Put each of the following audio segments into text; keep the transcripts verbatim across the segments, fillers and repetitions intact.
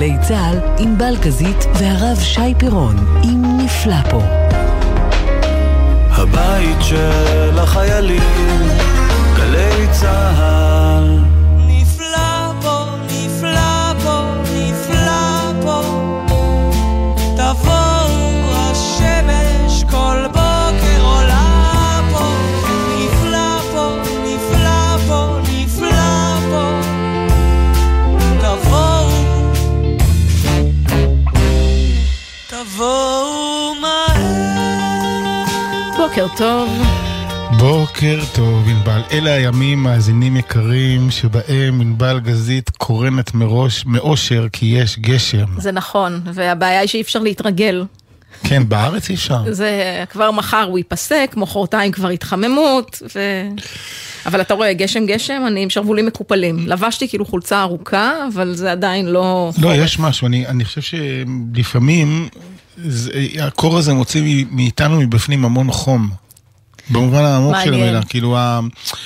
גלי צהל עם בלגזית והרב שי פירון עם נפלא פה. הבית של החיילים, גלי צהל. נפלא פה, נפלא פה, נפלא פה. תבוא השמש כל בוקר עולה פה. נפלא פה, נפלא פה, נפלא פה. תבואו, תבואו מהר. בוקר טוב. בוקר טוב, ענבל. אלה הימים מאזינים יקרים שבהם ענבל גזית קורנת מראש מאושר כי יש גשם. זה נכון, והבעיה היא שאי אפשר להתרגל. כן, בארץ אי אפשר. זה כבר מחר הוא ייפסק, מחרתיים כבר התחממות, ו... אבל אתה רואה, גשם גשם, אני עם שרבולים מקופלים. לבשתי כאילו חולצה ארוכה, אבל זה עדיין לא... לא, יש משהו, אני, אני חושב שלפעמים זה, הקור הזה מוציא מאיתנו מבפנים המון חום. במובן העמוק של המילה, כאילו, ה...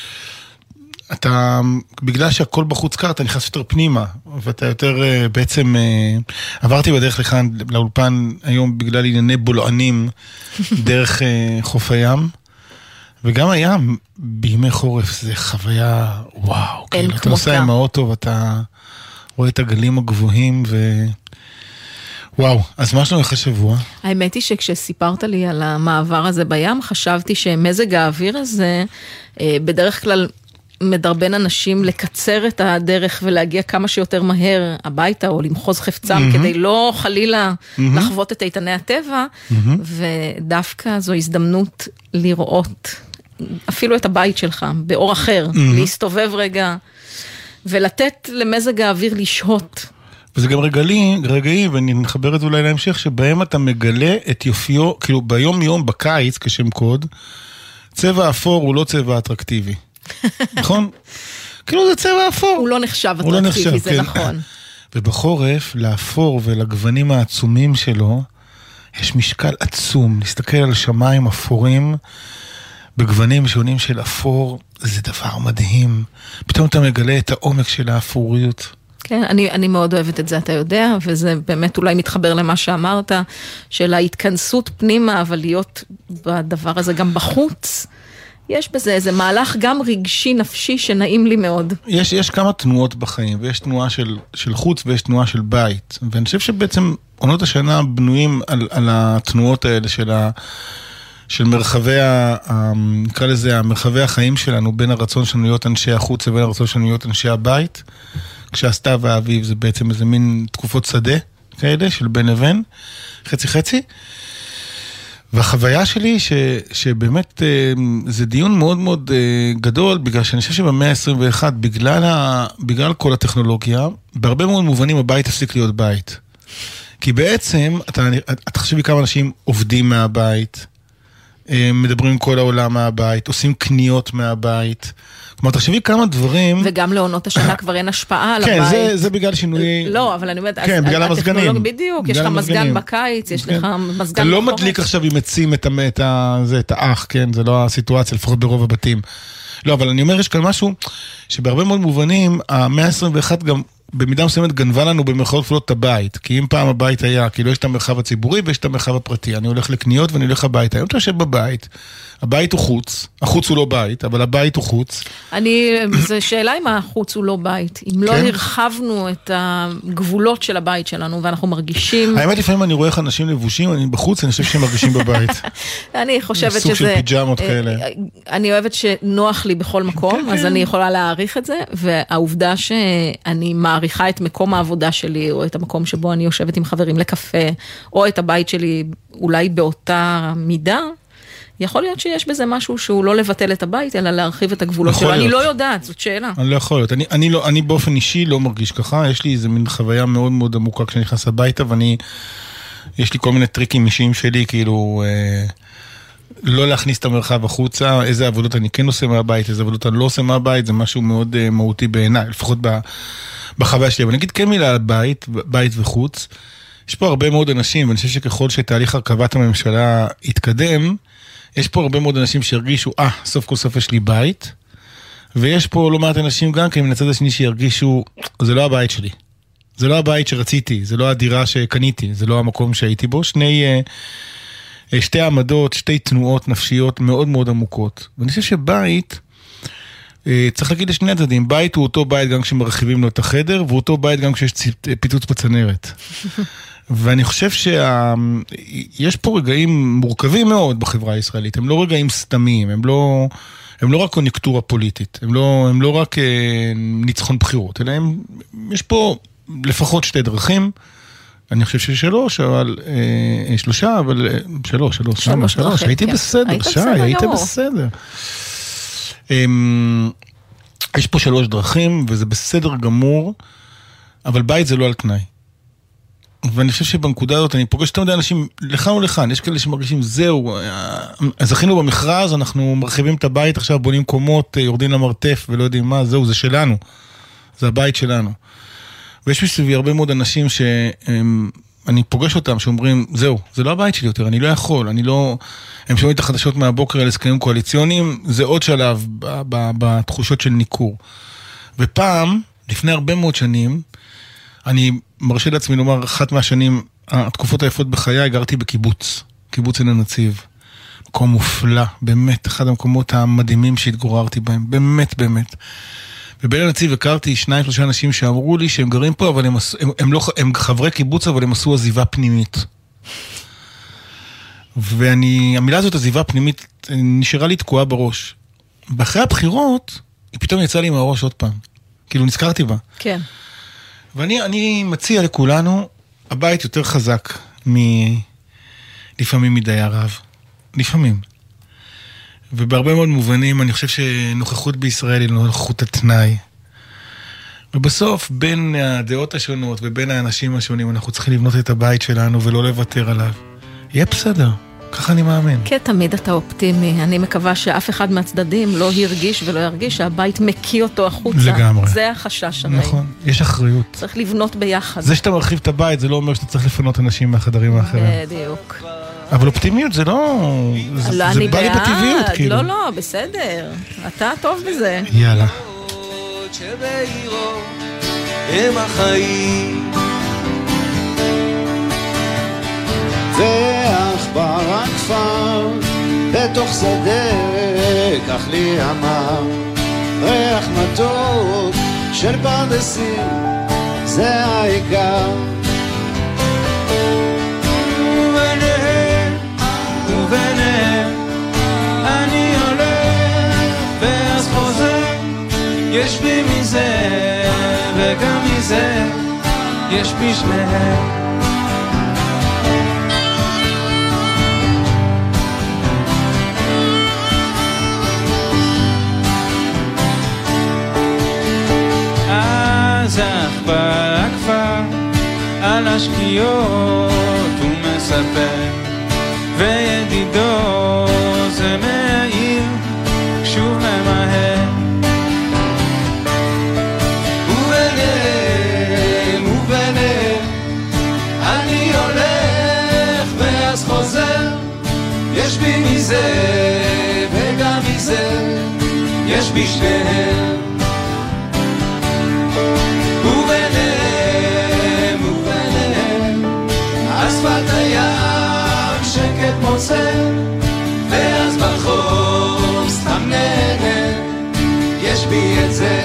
אתה, בגלל שהכל בחוץ קר, אתה נכנס יותר פנימה, ואתה יותר בעצם, עברתי בדרך לכאן לאולפן היום בגלל ענייני בולענים, דרך חוף הים, וגם הים בימי חורף זה חוויה, וואו, כאילו, אתה נוסע עם האוטו ואתה רואה את הגלים הגבוהים ו... וואו, אז מה שלנו אחרי שבוע? האמת היא שכשסיפרת לי על המעבר הזה בים, חשבתי שמזג האוויר הזה, בדרך כלל מדרבן אנשים לקצר את הדרך ולהגיע כמה שיותר מהר הביתה, או למחוז חפצם, mm-hmm. כדי לא חלילה mm-hmm. לחוות את איתני הטבע, mm-hmm. ודווקא זו הזדמנות לראות אפילו את הבית שלך באור אחר, mm-hmm. להסתובב רגע, ולתת למזג האוויר לשהות. וזה גם רגעים, רגעים, ואני מחבר את אולי להמשך, שבהם אתה מגלה את יופיו, כאילו ביום יום, בקיץ, כשם קוד, צבע אפור הוא לא צבע אטרקטיבי. נכון? כאילו זה צבע אפור. הוא לא נחשב אטרקטיבי, זה נכון. ובחורף, לאפור ולגוונים העצומים שלו, יש משקל עצום. להסתכל על שמיים אפורים, בגוונים שונים של אפור, זה דבר מדהים. פתאום אתה מגלה את העומק של האפוריות. כן, אני, אני מאוד אוהבת את זה, אתה יודע, וזה באמת אולי מתחבר למה שאמרת, של ההתכנסות פנימה, אבל להיות בדבר הזה גם בחוץ, יש בזה איזה מהלך גם רגשי נפשי שנעים לי מאוד. יש, יש כמה תנועות בחיים, ויש תנועה של, של חוץ ויש תנועה של בית, ואני חושב שבעצם עונות השנה בנויים על, על התנועות האלה של ה... של מרחבי, נקרא לזה, מרחבי החיים שלנו, בין הרצון שלנו להיות אנשי החוץ ובין הרצון שלנו להיות אנשי הבית, כשהסתיו והאביב זה בעצם איזה מין תקופות שדה כאלה, של בין לבין, חצי חצי. והחוויה שלי ש, שבאמת זה דיון מאוד מאוד גדול, בגלל שאני חושב שבמאה ה-עשרים ואחת, בגלל, ה, בגלל כל הטכנולוגיה, בהרבה מאוד מובנים הבית הפסיק להיות בית. כי בעצם, אתה, אתה חושב לי כמה אנשים עובדים מהבית, מדברים עם כל העולם מהבית, עושים קניות מהבית. כלומר, תחשבי כמה דברים... וגם לעונות השנה כבר אין השפעה על הבית. כן, זה, זה בגלל שינוי... לא, אבל אני אומרת... כן, בגלל המזגנים. בדיוק, יש לך מזגן בקיץ, יש לך מזגן בחורף. אתה לא מדליק עכשיו עם עצים את האח, כן? זה לא הסיטואציה, לפחות ברוב הבתים. לא, אבל אני אומר, יש כאן משהו שבהרבה מאוד מובנים, המאה ה-עשרים ואחת גם... במידה מסוימת גנבה לנו במרכאות כפולות את הבית, כי אם פעם הבית היה, כאילו יש את המרחב הציבורי ויש את המרחב הפרטי, אני הולך לקניות ואני הולך הביתה, היום אתה יושב בבית, הבית הוא חוץ, החוץ הוא לא בית, אבל הבית הוא חוץ. אני, זו שאלה אם החוץ הוא לא בית, אם לא הרחבנו את הגבולות של הבית שלנו, ואנחנו מרגישים... האמת לפעמים אני רואה איך אנשים לבושים, אני בחוץ, אני חושב שהם מרגישים בבית. אני חושבת שזה... סוג של פיג'מות כאלה. אני אוהבת שנוח לי בכל מקום, אז אני יכולה להעריך את זה, והעובדה שאני מעריכה את מקום העבודה שלי, או את המקום שבו אני יושבת עם חברים לקפה, או את הבית שלי אולי באותה מידה, יכול להיות שיש בזה משהו שהוא לא לבטל את הבית, אלא להרחיב את הגבולות שלו. אני לא יודעת, זאת שאלה. אני לא יכול להיות. אני, אני, לא, אני באופן אישי לא מרגיש ככה. יש לי איזה מין חוויה מאוד מאוד עמוקה כשאני נכנס הביתה, ואני, יש לי כל מיני טריקים אישיים שלי, כאילו, אה, לא להכניס את המרחב החוצה, איזה עבודות אני כן עושה מהבית, איזה עבודות אני לא עושה מהבית, זה משהו מאוד אה, מהותי בעיניי, לפחות ב, בחוויה שלי. אבל נגיד כן מילה על בית, בית וחוץ. יש פה הרבה מאוד אנשים, ואני חושב שככל שתהליך הרכבת הממשלה יתקדם, יש פה הרבה מאוד אנשים שהרגישו, אה, סוף כל סוף יש לי בית, ויש פה לא מעט אנשים גם כן, מן הצד השני שירגישו, זה לא הבית שלי. זה לא הבית שרציתי, זה לא הדירה שקניתי, זה לא המקום שהייתי בו. שני, שתי עמדות, שתי תנועות נפשיות מאוד מאוד עמוקות. ואני חושב שבית, צריך להגיד לשני הצדדים, בית הוא אותו בית גם כשמרחיבים לו את החדר, והוא אותו בית גם כשיש פיצוץ בצנרת. ואני חושב שיש פה רגעים מורכבים מאוד בחברה הישראלית, הם לא רגעים סתמיים, הם לא, הם לא רק קונקטורה פוליטית, הם לא, הם לא רק ניצחון בחירות, אלא הם, יש פה לפחות שתי דרכים, אני חושב ששלוש, אבל אה, שלושה, אבל אה, שלוש, שלוש, שלוש, שלוש, הייתי כן. בסדר, שי, היית בסדר. אה, יש פה שלוש דרכים, וזה בסדר גמור, אבל בית זה לא על תנאי. ואני חושב שבנקודה הזאת, אני פוגש תמיד אנשים, לכאן ולכאן, יש כאלה שמרגישים, זהו, זכינו במכרז, אנחנו מרחיבים את הבית, עכשיו בונים קומות, יורדים למרתף, ולא יודעים מה, זהו, זה שלנו. זה הבית שלנו. ויש מסביבי הרבה מאוד אנשים שאני פוגש אותם, שאומרים, זהו, זה לא הבית שלי יותר, אני לא יכול, אני לא... הם שומעים את החדשות מהבוקר על הסכמים קואליציוניים, זה עוד שלב בתחושות של ניכור. ופעם, לפני הרבה מאוד שנים, אני מרשה לעצמי לומר, אחת מהשנים, התקופות היפות בחיי, גרתי בקיבוץ, קיבוץ עין הנציב. מקום מופלא, באמת, אחד המקומות המדהימים שהתגוררתי בהם, באמת, באמת. ובעין הנציב הכרתי שניים, שלושה אנשים שאמרו לי שהם גרים פה, אבל הם, הם, הם, לא, הם חברי קיבוץ, אבל הם עשו עזיבה פנימית. ואני, המילה הזאת, עזיבה פנימית, נשארה לי תקועה בראש. באחרי הבחירות, היא פתאום יצאה לי מהראש עוד פעם. כאילו נזכרתי בה. כן. ואני אני מציע לכולנו, הבית יותר חזק מ... לפעמים מדי הרב. לפעמים. ובהרבה מאוד מובנים אני חושב שנוכחות בישראל היא נוכחות התנאי. ובסוף בין הדעות השונות ובין האנשים השונים אנחנו צריכים לבנות את הבית שלנו ולא לוותר עליו. יהיה בסדר, ככה אני מאמין. כן, תמיד אתה אופטימי. אני מקווה שאף אחד מהצדדים לא הרגיש ולא ירגיש שהבית מקיא אותו החוצה. לגמרי. זה החשש הרי. נכון, יש אחריות. צריך לבנות ביחד. זה שאתה מרחיב את הבית זה לא אומר שאתה צריך לפנות אנשים מהחדרים האחרים. בדיוק. אבל אופטימיות זה לא... לא, זה אני בא לי בטבעיות, בעד. כאילו. לא, לא, בסדר. אתה טוב בזה. יאללה. שבעירו הם החיים ועכבר הכפר בתוך שדה כך לי אמר ריח מתוק של פרדסים זה העיקר וביניהם וביניהם אני הולך ואז חוזר יש בי מזה וגם מזה יש בי שניהם זך בכפר על השקיעות הוא מספר וידידו זה מעיר שוב ממהר וביניהם וביניהם אני הולך ואז חוזר יש בי מזה וגם מזה יש בי שניהם וביניהם, וביניהם, על שפת הים שקט מוצא, ואז ברחוב סתם נהנה, יש בי את זה.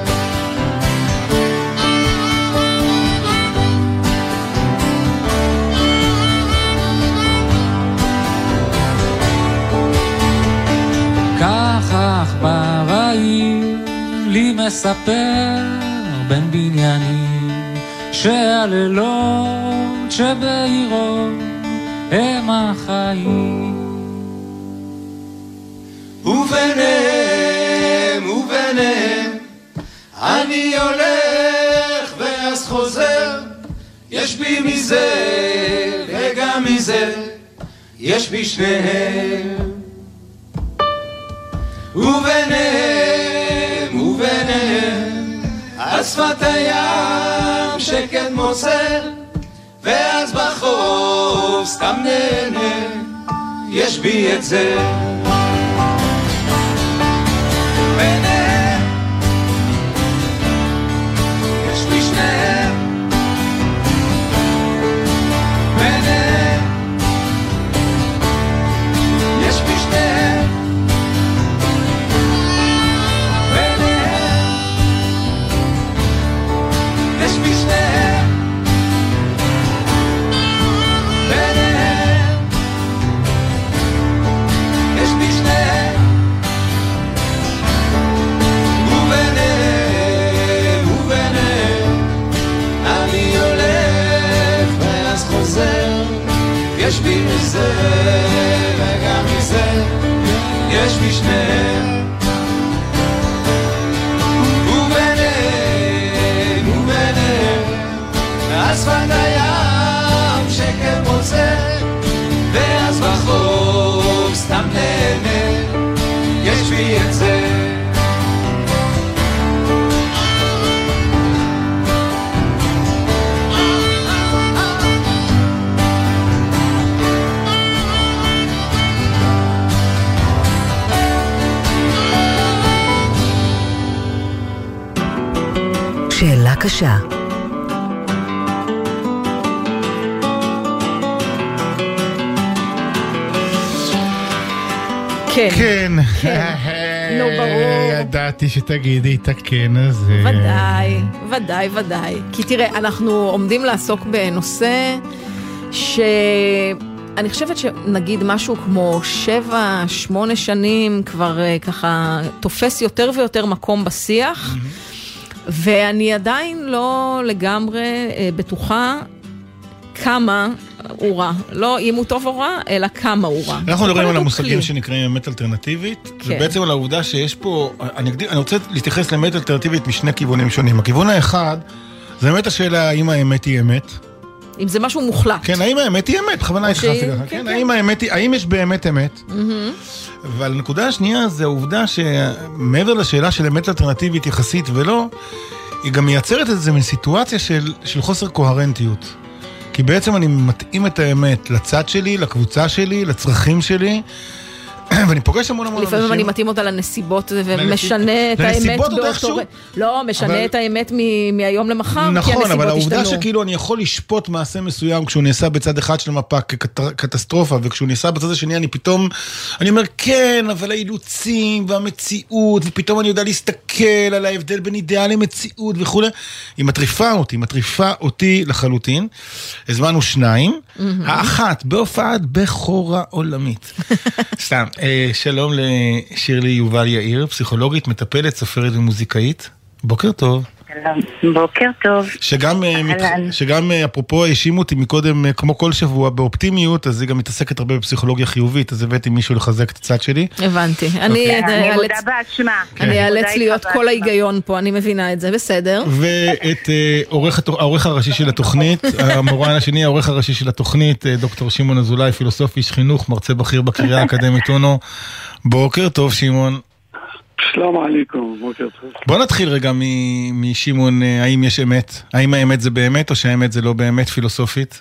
כך עכבר העיר לי מספר בין בניינים שהלילות שבעירו הם החיים וביניהם וביניהם אני הולך ואז חוזר יש בי מזה וגם מזה יש בי שניהם וביניהם וביניהם על שפת הים שקט מוצא ואז בחוף סתם נהנה יש בי את זה ביניהם יש בי שניהם יש בי מזה וגם מזה, יש בי שניהם. וביניהם, וביניהם, אז שפת הים שקט מוצא, ואז בחוף סתם נהנה, יש בי את זה. שאלה קשה. כן. כן. נו, ברור. ידעתי שתגידי את הכן הזה. ודאי, ודאי, ודאי. כי תראה, אנחנו עומדים לעסוק בנושא שאני חושבת שנגיד משהו כמו שבע, שמונה שנים כבר ככה תופס יותר ויותר מקום בשיח, ואני עדיין לא לגמרי בטוחה כמה הוא רע. לא אם הוא טוב או רע, אלא כמה הוא רע. אנחנו מדברים על המושגים שנקראים אמת אלטרנטיבית, ובעצם על העובדה שיש פה, אני רוצה להתייחס לאמת אלטרנטיבית משני כיוונים שונים. הכיוון האחד, זה באמת השאלה האם האמת היא אמת. אם זה משהו מוחלט. כן, האם האמת היא אמת, בכוונה התחלתי ככה. כן, האם האמת היא, האם יש באמת אמת? אבל הנקודה השנייה זה העובדה שמעבר לשאלה של אמת אלטרנטיבית יחסית ולא, היא גם מייצרת את זה מסיטואציה של, של חוסר קוהרנטיות. כי בעצם אני מתאים את האמת לצד שלי, לקבוצה שלי, לצרכים שלי, ואני פוגש המון המון אנשים. לפעמים אני מתאים אותה לנסיבות ומשנה את האמת באותו... לא, משנה את האמת מהיום למחר, כי הנסיבות השתנו. נכון, אבל העובדה שכאילו אני יכול לשפוט מעשה מסוים כשהוא נעשה בצד אחד של המפה כקטסטרופה, וכשהוא נעשה בצד השני אני פתאום, אני אומר כן, אבל האילוצים והמציאות, ופתאום אני יודע להסתכל על ההבדל בין אידיאל למציאות וכו'. היא מטריפה אותי, מטריפה אותי לחלוטין. הזמנו שניים, האחת בהופעת בכורה עולמית. סתם. שלום לשירלי יובל יאיר, פסיכולוגית, מטפלת, סופרת ומוזיקאית. בוקר טוב. בוקר טוב. שגם, שגם אפרופו האשימו אותי מקודם, כמו כל שבוע, באופטימיות, אז היא גם מתעסקת הרבה בפסיכולוגיה חיובית, אז הבאתי מישהו לחזק את הצד שלי. הבנתי. אני אאלץ להיות כל ההיגיון פה, אני מבינה את זה, בסדר. ואת העורך הראשי של התוכנית, המורן השני, העורך הראשי של התוכנית, דוקטור שמעון אזולאי, פילוסוף איש חינוך, מרצה בכיר בקריה האקדמית אונו. בוקר טוב, שמעון. שלום עליכם, בוקר טוב. בוא נתחיל רגע משמעון, האם יש אמת? האם האמת זה באמת או שהאמת זה לא באמת פילוסופית?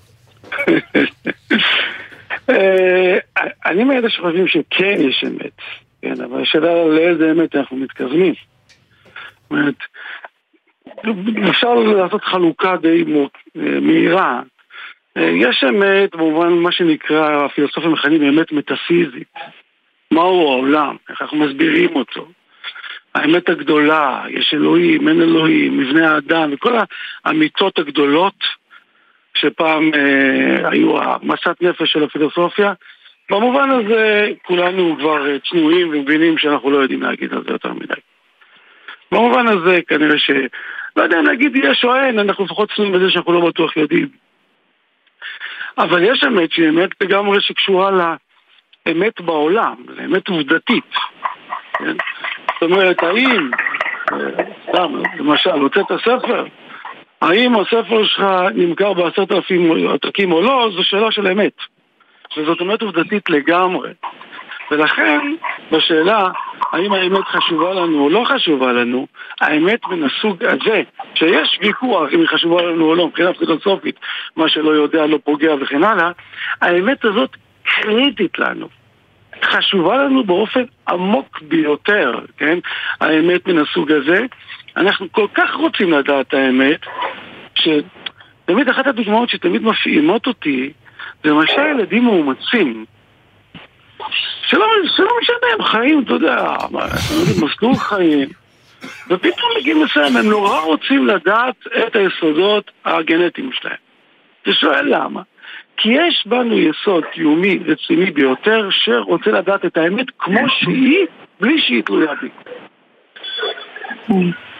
אני מאלה שחושבים שכן יש אמת, כן, אבל השאלה לאיזה אמת אנחנו מתכוונים. זאת אומרת, אפשר לעשות חלוקה די מהירה. יש אמת במובן מה שנקרא הפילוסופיה מכנים אמת מטאפיזית. מהו העולם, איך אנחנו מסבירים אותו, האמת הגדולה, יש אלוהים, אין אלוהים, מבנה האדם, וכל האמיתות הגדולות שפעם אה, היו המסת נפש של הפילוסופיה. במובן הזה כולנו כבר צנועים ומבינים שאנחנו לא יודעים להגיד על זה יותר מדי. במובן הזה כנראה ש... לא יודע, נגיד יש או אין, אנחנו לפחות צנועים בזה שאנחנו לא בטוח יודעים. אבל יש אמת שהיא אמת לגמרי שקשורה לה אמת בעולם, אמת עובדתית. כן? זאת אומרת, האם, סתם, למשל, הוצאת הספר, האם הספר שלך נמכר בעשרת אלפים עותקים או לא, זו שאלה של אמת. וזאת אמת עובדתית לגמרי. ולכן, בשאלה, האם האמת חשובה לנו או לא חשובה לנו, האמת מן הסוג הזה, שיש ויכוח אם היא חשובה לנו או לא, מבחינה פילוסופית, מה שלא יודע לא פוגע וכן הלאה, האמת הזאת קריטית לנו. חשובה לנו באופן עמוק ביותר, כן? האמת מן הסוג הזה. אנחנו כל כך רוצים לדעת האמת, שתמיד אחת הדוגמאות שתמיד מפעימות אותי, זה למשל ילדים מאומצים. שלא, שלא משנה, הם חיים, אתה יודע, מסלול חיים. ופתאום מגיעים מסוים, הם נורא רוצים לדעת את היסודות הגנטיים שלהם. אתה שואל למה? כי יש בנו יסוד קיומי רציני ביותר שרוצה לדעת את האמת כמו שהיא, בלי שהיא תלויה בי.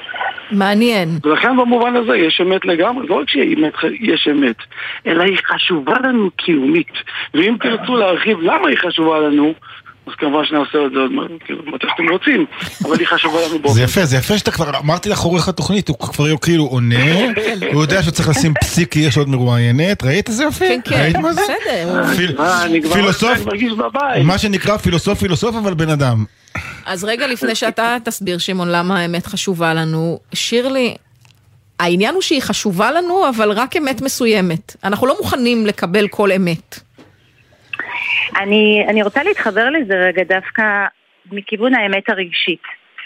מעניין. ולכן במובן הזה יש אמת לגמרי, לא רק שיש אמת, אלא היא חשובה לנו קיומית. ואם תרצו להרחיב למה היא חשובה לנו, אז כמובן שנעשה את זה עוד מתי שאתם רוצים, אבל היא חשובה לנו באופן. זה יפה, זה יפה שאתה כבר, אמרתי לך עורך התוכנית, הוא כבר כאילו עונה, הוא יודע שצריך לשים פסיק כי יש עוד מרואיינת, ראית איזה יפה? כן, כן, בסדר. אני כבר מרגיש בבית. מה שנקרא פילוסוף פילוסוף, אבל בן אדם. אז רגע לפני שאתה תסביר, שמעון, למה האמת חשובה לנו, שירלי, העניין הוא שהיא חשובה לנו, אבל רק אמת מסוימת. אנחנו לא מוכנים לקבל כל אמת. אני, אני רוצה להתחבר לזה רגע דווקא מכיוון האמת הרגשית.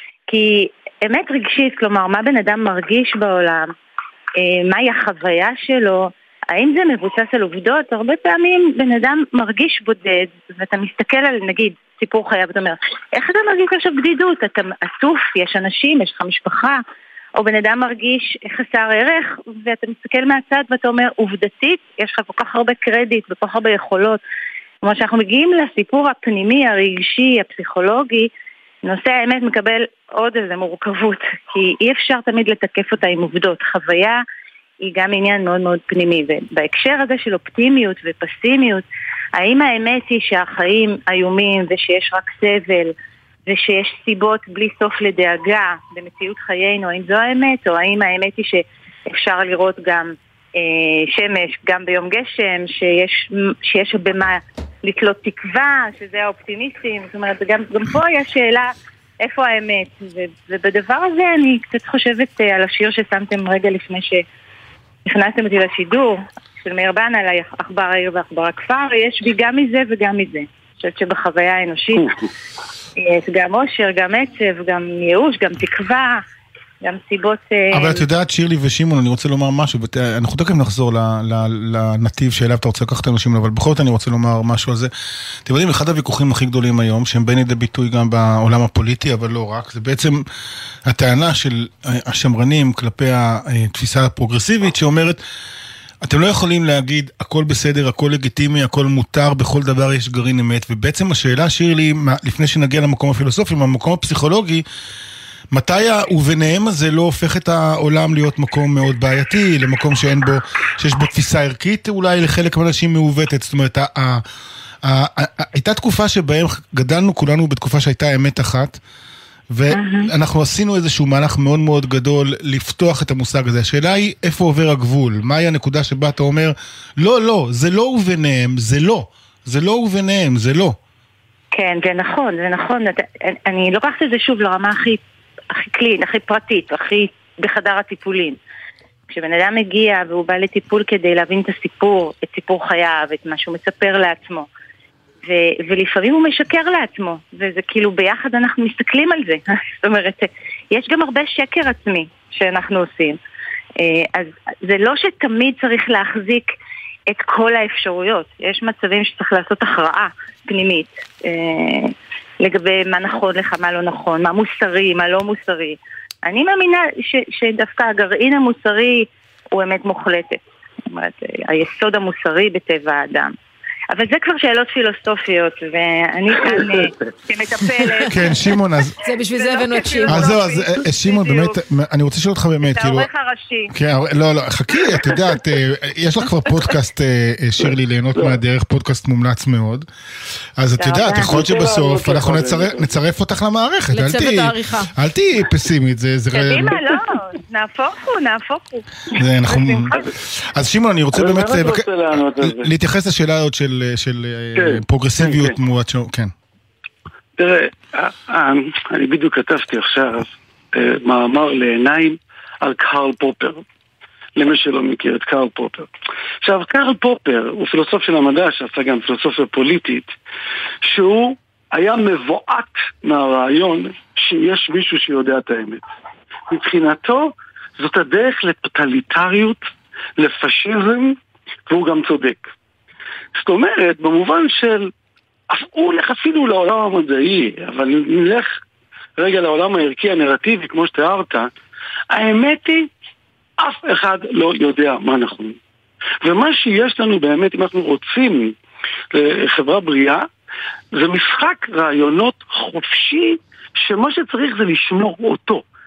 כי אמת רגשית, כלומר, מה בן אדם מרגיש בעולם, מהי החוויה שלו, האם זה מבוסס על עובדות? הרבה פעמים בן אדם מרגיש בודד, ואתה מסתכל על, נגיד, סיפור חייו, ואתה אומר, איך אתה מרגיש עכשיו בדידות? אתה עטוף, יש אנשים, יש לך משפחה, או בן אדם מרגיש חסר ערך, ואתה מסתכל מהצד ואתה אומר, עובדתית, יש לך כל כך הרבה קרדיט וכל כך הרבה יכולות. כלומר, שאנחנו מגיעים לסיפור הפנימי, הרגשי, הפסיכולוגי, נושא האמת מקבל עוד איזה מורכבות, כי אי אפשר תמיד לתקף אותה עם עובדות. חוויה היא גם עניין מאוד מאוד פנימי, ובהקשר הזה של אופטימיות ופסימיות, האם האמת היא שהחיים איומים ושיש רק סבל, ושיש סיבות בלי סוף לדאגה במציאות חיינו, האם זו האמת, או האם האמת היא שאפשר לראות גם אה, שמש, גם ביום גשם, שיש, שיש במה לתלות תקווה, שזה האופטימיסטים, זאת אומרת, גם, גם פה יש שאלה איפה האמת, ו, ובדבר הזה אני קצת חושבת על השיר ששמתם רגע לפני שנכנסתם אותי לשידור, של מאיר בן על עכבר העיר ועכבר הכפר, יש בי גם מזה וגם מזה. אני חושבת שבחוויה האנושית יש גם אושר, גם עצב, גם ייאוש, גם תקווה, גם סיבות... אבל את יודעת, שירלי ושמעון, אני רוצה לומר משהו, אנחנו תכף נחזור לנתיב שאליו אתה רוצה לקחת אנשים, אבל בכל זאת אני רוצה לומר משהו על זה. אתם יודעים, אחד הוויכוחים הכי גדולים היום, שהם בין לידי ביטוי גם בעולם הפוליטי, אבל לא רק, זה בעצם הטענה של השמרנים כלפי התפיסה הפרוגרסיבית, שאומרת, אתם לא יכולים להגיד, הכל בסדר, הכל לגיטימי, הכל מותר, בכל דבר יש גרעין אמת, ובעצם השאלה, שירלי, לפני שנגיע למקום הפילוסופי, למקום הפסיכולוגי, מתי וביניהם הזה לא הופך את העולם להיות מקום מאוד בעייתי, למקום שאין בו, שיש בו תפיסה ערכית, אולי לחלק מהאנשים מעוותת, זאת אומרת, הייתה תקופה שבהם גדלנו כולנו בתקופה שהייתה אמת אחת, ואנחנו עשינו איזשהו מהלך מאוד מאוד גדול לפתוח את המושג הזה. השאלה היא איפה עובר הגבול, מהי הנקודה שבה אתה אומר, לא, לא, זה לא וביניהם, זה לא, זה לא וביניהם, זה לא. כן, זה נכון, זה נכון. אני לוקחת את זה שוב לרמה הכי הכי קלין, הכי פרטית, הכי בחדר הטיפולים. כשבן אדם מגיע והוא בא לטיפול כדי להבין את הסיפור, את סיפור חייו, את מה שהוא מספר לעצמו, ו- ולפעמים הוא משקר לעצמו, וזה כאילו ביחד אנחנו מסתכלים על זה. זאת אומרת, יש גם הרבה שקר עצמי שאנחנו עושים. אז זה לא שתמיד צריך להחזיק את כל האפשרויות. יש מצבים שצריך לעשות הכרעה פנימית. לגבי מה נכון לך, מה לא נכון, מה מוסרי, מה לא מוסרי. אני מאמינה ש- שדווקא הגרעין המוסרי הוא אמת מוחלטת. זאת אומרת, היסוד המוסרי בטבע האדם. אבל זה כבר שאלות פילוסופיות, ואני כאן כמטפלת. כן, שמעון, אז... זה בשביל זה הבאנו את שמעון. אז זהו, אז שמעון, באמת, אני רוצה לשאול אותך באמת, את העורך הראשי. כן, לא, לא, חכי, את יודעת, יש לך כבר פודקאסט, שירלי, ליהנות מהדרך, פודקאסט מומלץ מאוד. אז את יודעת, יכול להיות שבסוף אנחנו נצרף אותך למערכת. לצוות העריכה. אל תהיי פסימית, זה... קדימה, לא, נהפוך הוא, נהפוך הוא. אז שמעון, אני רוצה באמת להתייחס לשאלה הזאת של של פרוגרסיביות תמורת שום, כן. תראה, אני בדיוק כתבתי עכשיו מאמר לעיניים על קרל פופר. למי שלא מכיר את קרל פופר. עכשיו, קרל פופר הוא פילוסוף של המדע שעשה גם פילוסופיה פוליטית, שהוא היה מבועת מהרעיון שיש מישהו שיודע את האמת. מבחינתו, זאת הדרך לטוטליטריות, לפשיזם, והוא גם צודק. זאת אומרת, במובן של, הוא הולך אפילו לעולם המדעי, אבל נלך רגע לעולם הערכי הנרטיבי, כמו שתיארת, האמת היא, אף אחד לא יודע מה נכון. ומה שיש לנו באמת, אם אנחנו רוצים לחברה בריאה, זה משחק רעיונות חופשי, שמה שצריך זה לשמור אותו.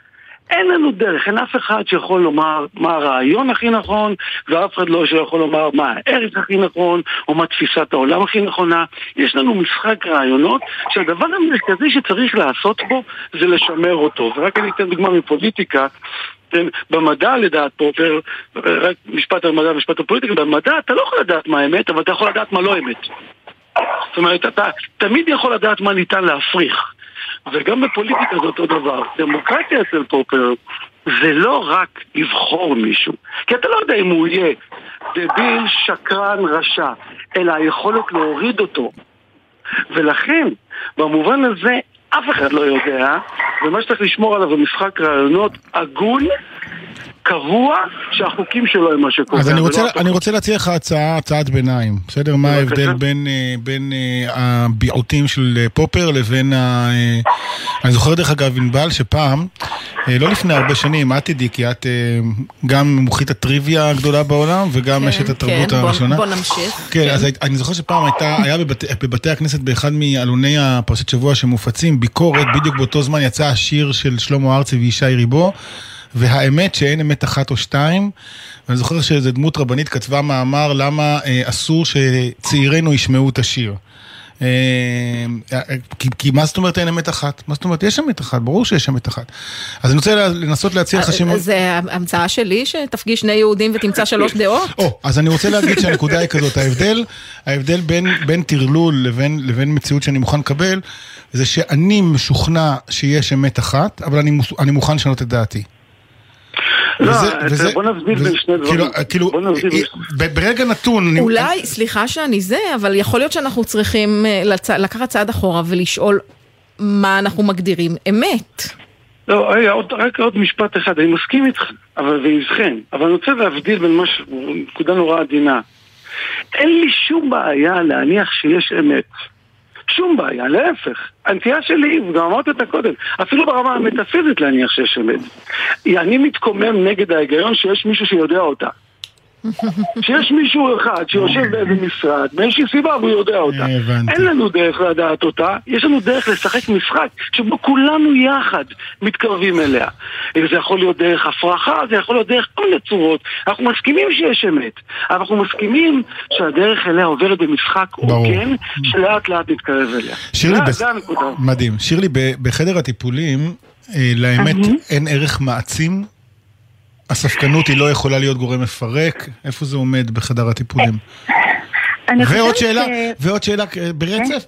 אין לנו דרך, אין אף אחד שיכול לומר מה הרעיון הכי נכון, ואף אחד לא שיכול לומר מה הערך הכי נכון, או מה תפיסת העולם הכי נכונה. יש לנו משחק רעיונות, שהדבר המרכזי שצריך לעשות בו, זה לשמר אותו. ורק אני אתן דוגמה מפוליטיקה, במדע לדעת פופר, רק משפט על מדע, משפט על פוליטיקה, במדע אתה לא יכול לדעת מה האמת, אבל אתה יכול לדעת מה לא אמת. זאת אומרת, אתה תמיד יכול לדעת מה ניתן להפריך. וגם בפוליטיקה זה אותו דבר. דמוקרטיה אצל פופר זה לא רק לבחור מישהו, כי אתה לא יודע אם הוא יהיה דביל, שקרן, רשע, אלא היכולת להוריד אותו. ולכן, במובן הזה, אף אחד לא יודע, ומה שצריך לשמור עליו במשחק רעיונות הגון, קבוע, שהחוקים שלו הם מה שקובע. אז אני רוצה, אני רוצה להציע לך הצעה, הצעת ביניים. בסדר? מה ההבדל בין, בין הביעותים של פופר לבין ה... אני זוכר דרך אגב ענבל שפעם, לא לפני הרבה שנים, את תדעי, כי את גם מומחית הטריוויה הגדולה בעולם, וגם יש את התרבות הראשונה. בוא נמשיך. כן, אז אני זוכר שפעם הייתה, היה בבתי הכנסת באחד מאלוני הפרשת שבוע שמופצים, ביקורת, בדיוק באותו זמן יצא השיר של שלמה ארצי וישי ריבו, והאמת שאין אמת אחת או שתיים, ואני זוכר שאיזו דמות רבנית כתבה מאמר למה אה, אסור שצעירינו ישמעו את השיר. אה, כי, כי מה זאת אומרת אין אמת אחת? מה זאת אומרת? יש אמת אחת, ברור שיש אמת אחת. אז אני רוצה לנסות להציע לך שימון... זה המצאה שלי שתפגיש שני יהודים ותמצא שלוש דעות? או, אז אני רוצה להגיד שהנקודה היא כזאת, ההבדל, ההבדל בין, בין תרלול לבין, לבין מציאות שאני מוכן לקבל, זה שאני משוכנע שיש אמת אחת, אבל אני, אני מוכן לשנות את דעתי. לא, בוא נבדיל בין שני דברים. כאילו, ברגע נתון... אולי, סליחה שאני זה, אבל יכול להיות שאנחנו צריכים לקחת צעד אחורה ולשאול מה אנחנו מגדירים אמת. לא, רק עוד משפט אחד, אני מסכים איתך, אבל ואיזכן, אבל אני רוצה להבדיל בין משהו, נקודה נורא עדינה. אין לי שום בעיה להניח שיש אמת. שום בעיה, להפך. הנטייה שלי, וגם אמרת אותה קודם, אפילו ברמה המטאפיזית להניח שיש אמת. אני מתקומם נגד ההיגיון שיש מישהו שיודע אותה. שיש מישהו אחד שיושב באיזה משרד, מאיזושהי סיבה והוא יודע אותה. אין לנו דרך לדעת אותה, יש לנו דרך לשחק משחק שבו כולנו יחד מתקרבים אליה. זה יכול להיות דרך הפרחה, זה יכול להיות דרך כל צורות. אנחנו מסכימים שיש אמת, אבל אנחנו מסכימים שהדרך אליה עוברת במשחק הוגן שלאט לאט מתקרב אליה. שירלי, מדהים. שירלי, בחדר הטיפולים לאמת אין ערך מעצים? הספקנות היא לא יכולה להיות גורם מפרק? איפה זה עומד בחדר הטיפולים? ועוד שאלה, ועוד שאלה ברצף,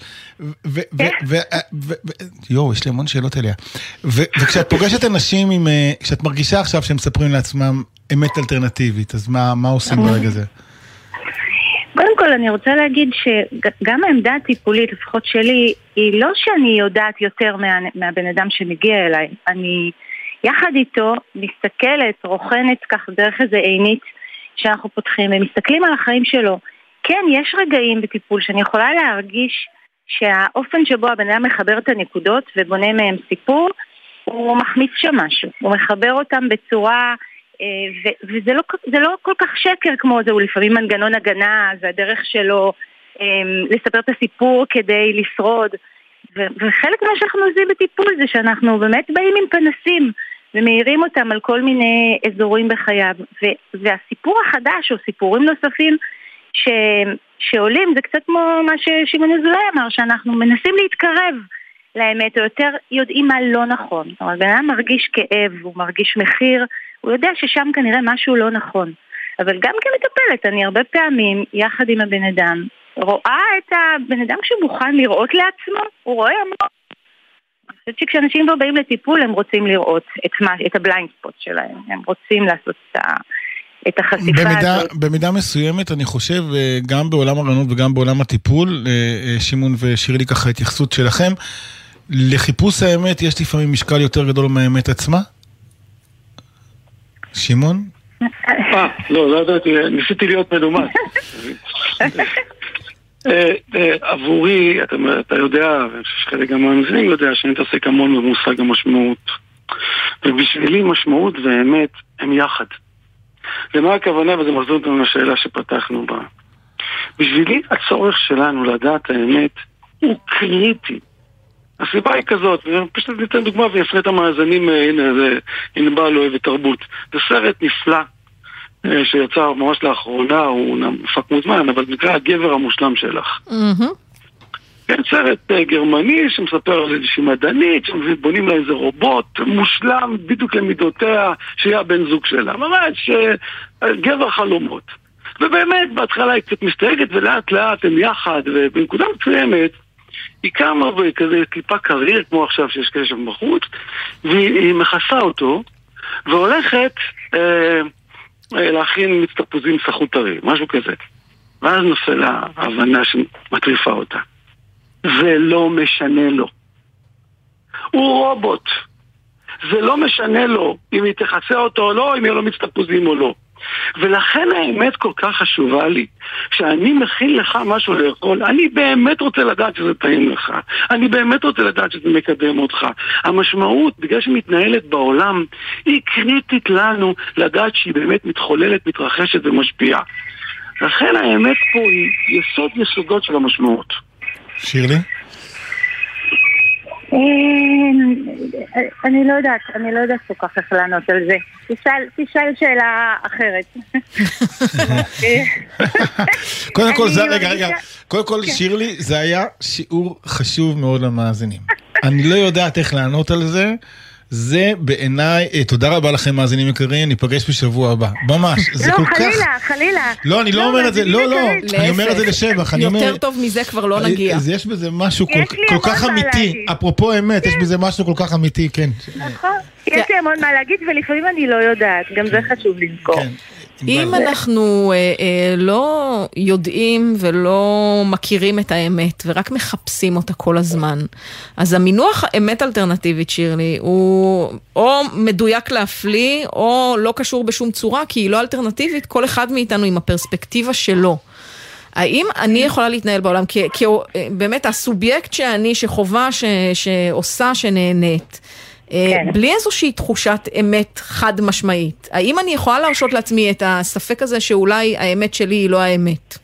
יואו, יש לי המון שאלות אליה. וכשאת פוגשת אנשים, כשאת מרגישה עכשיו שהם מספרים לעצמם אמת אלטרנטיבית, אז מה עושים ברגע זה? קודם כל אני רוצה להגיד שגם העמדה הטיפולית, לפחות שלי, היא לא שאני יודעת יותר מהבן אדם שמגיע אליי. אני יחד איתו מסתכלת, רוחנת כך דרך איזה עינית שאנחנו פותחים ומסתכלים על החיים שלו. כן, יש רגעים בטיפול שאני יכולה להרגיש שהאופן שבו הבן אדם מחבר את הנקודות ובונה מהם סיפור, הוא מחמיץ שם משהו. הוא מחבר אותם בצורה, ו- וזה לא, זה לא כל כך שקר כמו זה, הוא לפעמים מנגנון הגנה, זה הדרך שלו לספר את הסיפור כדי לשרוד. ו- וחלק מה שאנחנו עושים בטיפול זה שאנחנו באמת באים עם פנסים, ומאירים אותם על כל מיני אזורים בחייו. ו- והסיפור החדש או סיפורים נוספים ש... שעולים, זה קצת כמו מה ששמעון אזולאי אמר, שאנחנו מנסים להתקרב לאמת, או יותר יודעים מה לא נכון. זאת אומרת, בן אדם מרגיש כאב, הוא מרגיש מחיר, הוא יודע ששם כנראה משהו לא נכון. אבל גם כמטפלת, אני הרבה פעמים, יחד עם הבן אדם, רואה את הבן אדם כשהוא מוכן לראות לעצמו, הוא רואה המון. אני חושבת שכשאנשים כבר באים לטיפול, הם רוצים לראות את, מה, את הבליינד ספוט שלהם, הם רוצים לעשות את ה... את החשיפה במידה, הזאת. במידה מסוימת, אני חושב, גם בעולם הרעיונות וגם בעולם הטיפול, שמעון ושירלי ככה התייחסות שלכם, לחיפוש האמת יש לפעמים משקל יותר גדול מהאמת עצמה? שמעון? אה, לא, לא יודעת, ניסיתי להיות מנומס. עבורי, אתה יודע, חלק גם מהמזינים יודע, שאני מתעסק המון במושג המשמעות. ובשבילי משמעות והאמת הם יחד. למה הכוונה, וזה מחזור אותנו לשאלה שפתחנו בה. בשבילי הצורך שלנו לדעת האמת הוא קריטי. הסיבה היא כזאת, פשוט ניתן דוגמה ויפנה את המאזנים, הנה, הנה בא לו אוהב תרבות. זה סרט נפלא שיצא ממש לאחרונה, הוא מפק מוזמן, אבל נקרא הגבר המושלם שלך. כן, סרט גרמני שמספר על איזושהי מדענית, שבונים לה איזה רובוט מושלם בדיוק למידותיה, שיהיה בן זוג שלה. ממש גבר חלומות. ובאמת, בהתחלה היא קצת מסתייגת, ולאט לאט הם יחד, ובנקודה מסוימת, היא קמה בכזה קליפה קריר, כמו עכשיו שיש קשב בחוץ, והיא מכסה אותו, והולכת אה, אה, להכין מיץ תפוזים סחוטרי, משהו כזה. ואז נושא לה הבנה שמטריפה אותה. זה לא משנה לו. הוא רובוט. זה לא משנה לו אם היא תחסה אותו או לא, אם יהיה לו מיץ תפוזים או לא. ולכן האמת כל כך חשובה לי, שאני מכין לך משהו לאכול, אני באמת רוצה לדעת שזה טעים לך, אני באמת רוצה לדעת שזה מקדם אותך. המשמעות, בגלל שמתנהלת בעולם, היא קריטית לנו לדעת שהיא באמת מתחוללת, מתרחשת ומשפיעה. לכן האמת פה היא יסוד יסודות של המשמעות. שירלי? אני לא יודעת, אני לא יודעת כל כך איך לענות על זה. תשאל שאלה אחרת. קודם כל, רגע, רגע, קודם כל, שירלי, זה היה שיעור חשוב מאוד למאזינים. אני לא יודעת איך לענות על זה. זה בעיניי, תודה רבה לכם מאזינים יקרים, ניפגש בשבוע הבא. ממש, זה כל כך... לא, חלילה, חלילה. לא, אני לא אומר את זה, לא, לא, אני אומר את זה לשבח. יותר טוב מזה כבר לא נגיע. יש בזה משהו כל כך אמיתי, אפרופו אמת, יש בזה משהו כל כך אמיתי, כן. נכון, יש לי המון מה להגיד, ולפעמים אני לא יודעת, גם זה חשוב לזכור. אם אנחנו אה, אה, לא יודעים ולא מכירים את האמת ורק מחפשים אותה כל הזמן, אז המינוח אמת אלטרנטיבית, שירלי, הוא או מדויק להפליא או לא קשור בשום צורה, כי היא לא אלטרנטיבית, כל אחד מאיתנו עם הפרספקטיבה שלו. האם אני יכולה להתנהל בעולם, כי, כי באמת הסובייקט שאני, שחובה, ש, שעושה, שנהנית, כן. בלי איזושהי תחושת אמת חד משמעית. האם אני יכולה להרשות לעצמי את הספק הזה שאולי האמת שלי היא לא האמת?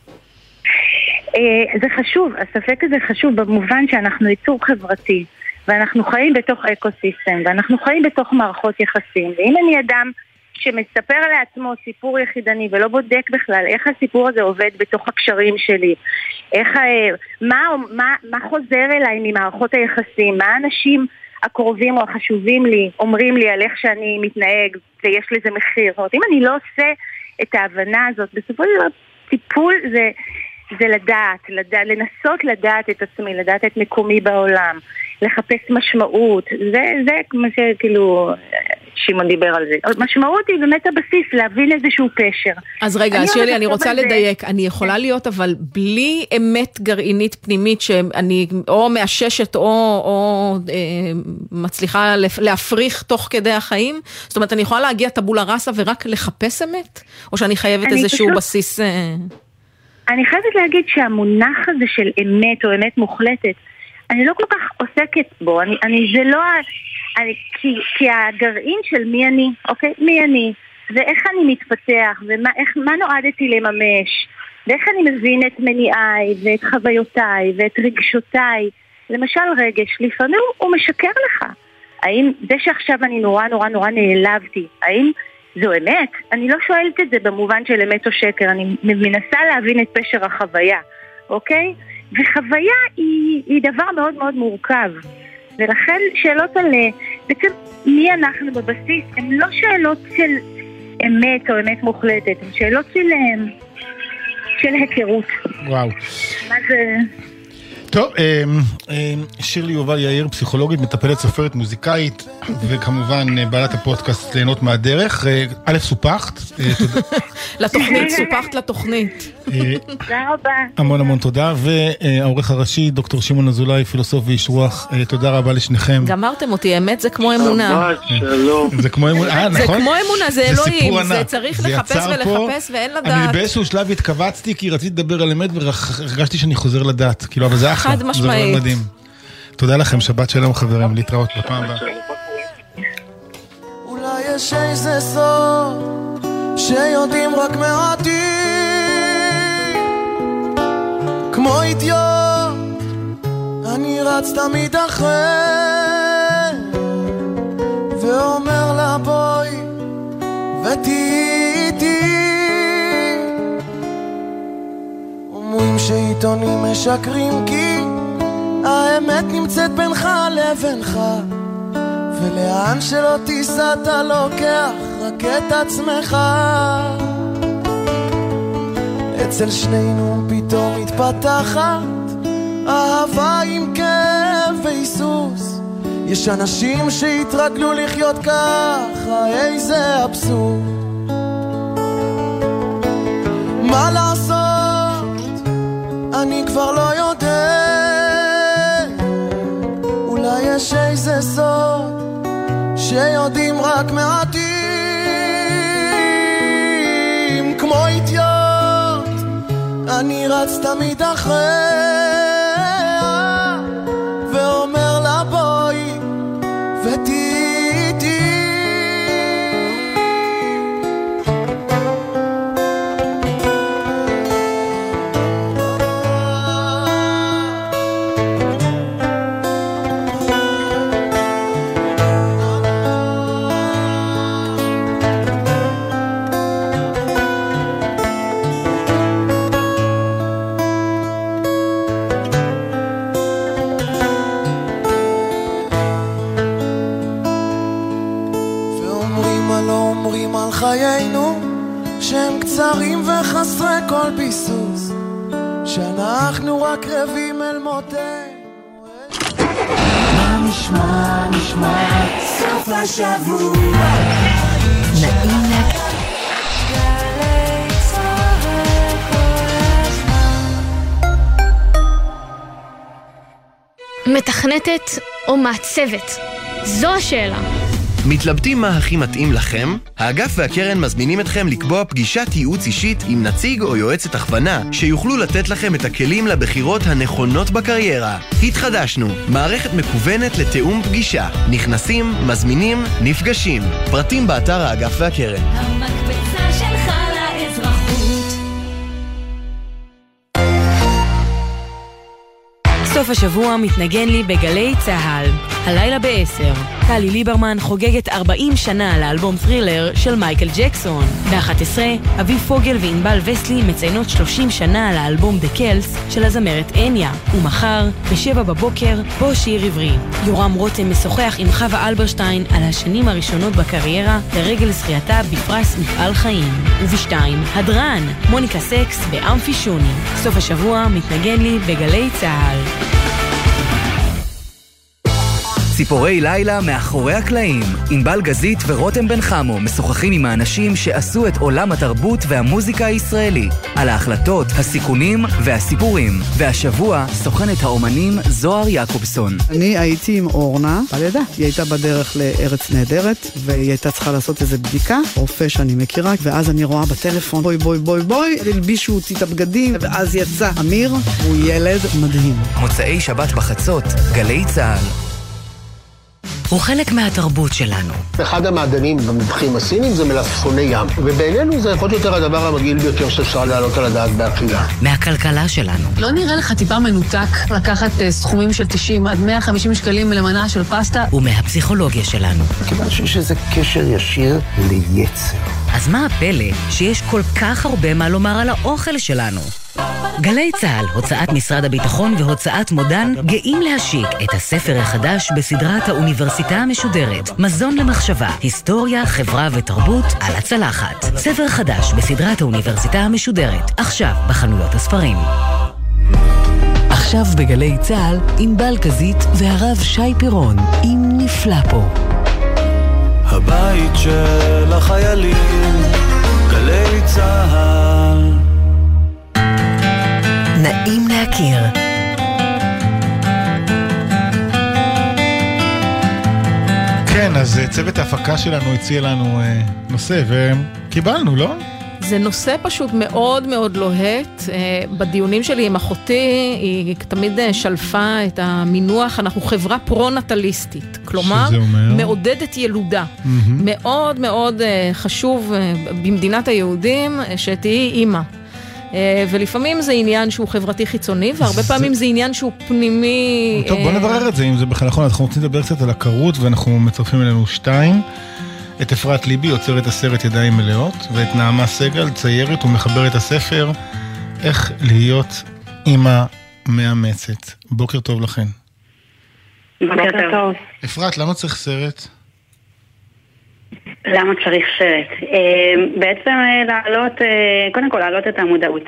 זה חשוב, הספק הזה חשוב במובן שאנחנו יצור חברתי, ואנחנו חיים בתוך אקוסיסטם, ואנחנו חיים בתוך מערכות יחסים. ואם אני אדם שמספר לעצמו סיפור יחידני ולא בודק בכלל איך הסיפור הזה עובד בתוך הקשרים שלי, איך, מה, מה, מה חוזר אליי ממערכות היחסים, מה האנשים הקרובים או החשובים לי אומרים לי על איך שאני מתנהג ויש לזה מחיר. זאת אומרת, אם אני לא עושה את ההבנה הזאת, בסופו של דבר טיפול זה, זה לדעת, לדעת, לנסות לדעת את עצמי, לדעת את מקומי בעולם, לחפש משמעות. זה, זה כמו שכאילו שמעון דיבר על זה. משמעות היא באמת הבסיס, להבין איזשהו פשר. אז רגע, אז שלי, אני רוצה לדייק. אני יכולה להיות, אבל בלי אמת גרעינית פנימית, שאני או מאששת או, או אה, מצליחה להפריך תוך כדי החיים? זאת אומרת, אני יכולה להגיע טבולה רסה ורק לחפש אמת? או שאני חייבת אני איזשהו פשוט... בסיס... אה... אני חייבת להגיד שהמונח הזה של אמת או אמת מוחלטת, אני לא כל כך עוסקת בו. אני, אני זה לא... אני, כי, כי הגרעין של מי אני, אוקיי? מי אני, ואיך אני מתפתח, ומה איך, מה נועדתי לממש, ואיך אני מבין את מניעיי, ואת חוויותיי, ואת רגשותיי. למשל רגש, לפעמים הוא משקר לך. האם זה שעכשיו אני נורא נורא נורא נעלבתי, האם זו אמת? אני לא שואלת את זה במובן של אמת או שקר, אני מנסה להבין את פשר החוויה, אוקיי? וחוויה היא, היא דבר מאוד מאוד מורכב. ולכן שאלות על בעצם מי אנחנו בבסיס הן לא שאלות של אמת או אמת מוחלטת, הן שאלות של, של היכרות. וואו. מה זה... טוב, שירלי יובל יאיר, פסיכולוגית, מטפלת, סופרת, מוזיקאית, וכמובן בעלת הפודקאסט ליהנות מהדרך. א', סופחת. לתוכנית, סופחת לתוכנית. תודה רבה. המון המון תודה, והעורך הראשי, דוקטור שמעון אזולאי, פילוסוף ואיש רוח, תודה רבה לשניכם. גמרתם אותי, אמת זה כמו אמונה. זה כמו אמונה, אה, נכון? זה כמו אמונה, זה אלוהים, זה צריך לחפש ולחפש ואין לדעת. אני באיזשהו שלב התכווצתי, כי רציתי לדבר על אמת, והרגשתי שאני חוזר לדעת, כאילו, אבל זה אחלה, זה מאוד מדהים. תודה לכם, שבת שלום חברים, להתראות בפעם הבאה. אולי יש איזה סוף שיודעים רק מעטים, כמו אידיוט אני רץ תמיד אחרי ואומר לה בואי ותהי איתי. אומרים שעיתונים משקרים כי האמת נמצאת בינך לבינך, ולאן שלא תיסע אתה לוקח רק את עצמך. אצל שנינו פתאום מתפתחת אהבה עם כאב והיסוס. יש אנשים שהתרגלו לחיות ככה, איזה אבסורד. מה לעשות? אני כבר לא יודע. אולי יש איזה סוד שיודעים רק מעטים. כמו אידיוט אני רץ תמיד אחריה ואומר לה בואי ותהי איתי. חיינו שהם קצרים וחסרי כל ביסוס, שאנחנו רק רבים אל מותינו. מה נשמע, נשמע סוף השבוע נעים נק מתכנתת או מעצבת? זו השאלה. מתלבטים מה הכי מתאים לכם? האגף והקרן מזמינים אתכם לקבוע פגישת ייעוץ אישית עם נציג או יועצת הכוונה שיוכלו לתת לכם את הכלים לבחירות הנכונות בקריירה. התחדשנו, מערכת מקוונת לתאום פגישה. נכנסים, מזמינים, נפגשים. פרטים באתר האגף והקרן. המקבצה שלך לאזרחות. סוף השבוע מתנגן לי בגלי צהל. הלילה בעשר, קלי ליברמן חוגגת ארבעים שנה לאלבום ת'רילר של מייקל ג'קסון. ב-אחת עשרה, אביב פוגל וענבל וסלי מציינות שלושים שנה לאלבום The Kells של הזמרת אניה. ומחר, בשבע בבוקר, בו שיר עברי. יורם רותם משוחח עם חווה אלברשטיין על השנים הראשונות בקריירה לרגל זכייתה בפרס מפעל חיים. ובשתיים, הדרן, מוניקה סקס באמפי שוני. סוף השבוע מתנגן לי בגלי צהל. ציפורי לילה מאחורי הקלעים. ענבל גזית ורותם בן חמו משוחחים עם האנשים שעשו את עולם התרבות והמוזיקה הישראלי, על ההחלטות, הסיכונים והסיפורים. והשבוע סוכנת האומנים זוהר יעקובסון. אני הייתי עם אורנה בלידה, היא הייתה בדרך לארץ נהדרת והיא הייתה צריכה לעשות איזו בדיקה, רופא שאני מכירה, ואז אני רואה בטלפון בוי בוי בוי בוי, הלבישו אותי את הבגדים, ואז יצא אמיר, הוא ילד מדהים. מוצאי שבת בחצות, גלי צהל. הוא חלק מהתרבות שלנו. אחד המעדנים במבחים הסינים זה מלפפוני ים, ובינינו זה יכול יותר הדבר המגעיל ביותר שאפשר להעלות על הדעת באכילה. מהכלכלה שלנו. לא נראה לך טיפה מנותק לקחת סכומים של תשעים עד מאה וחמישים שקלים למנה של פסטה? ומהפסיכולוגיה שלנו. כיוון שיש איזה קשר ישיר ליצר. אז מה הפלא שיש כל כך הרבה מה לומר על האוכל שלנו? גלי צהל, הוצאת משרד הביטחון והוצאת מודן גאים להשיק את הספר החדש בסדרת האוניברסיטה המשודרת, מזון למחשבה, היסטוריה, חברה ותרבות על הצלחת. ספר חדש בסדרת האוניברסיטה המשודרת, עכשיו בחנויות הספרים. עכשיו בגלי צהל, ענבל גזית והרב שי פירון עם נפלא פה. הבית של החיילים, גלי צהל. נעים להכיר. כן, אז צוות ההפקה שלנו הציע לנו אה, נושא וקיבלנו, לא? זה נושא פשוט מאוד מאוד לוהט. בדיונים שלי עם אחותי, היא תמיד שלפה את המינוח, אנחנו חברה פרו-נטליסטית. כלומר, מעודדת ילודה. Mm-hmm. מאוד מאוד חשוב במדינת היהודים שתהי אימא. ולפעמים זה עניין שהוא חברתי חיצוני, והרבה פעמים זה עניין שהוא פנימי. טוב, בוא נברר את זה, אם זה בכלל נכון. אנחנו רוצים לדבר קצת על הקרות, ואנחנו מצרפים אלינו שתיים. את אפרת ליבי, יוצרת הסרט ידיים מלאות, ואת נעמה סגל, ציירת ומחברת הספר איך להיות אמא מאמצת. בוקר טוב לכן. בוקר טוב. אפרת, למה צריך סרט? למה צריך סרט? בעצם להעלות, קודם כל להעלות את המודעות.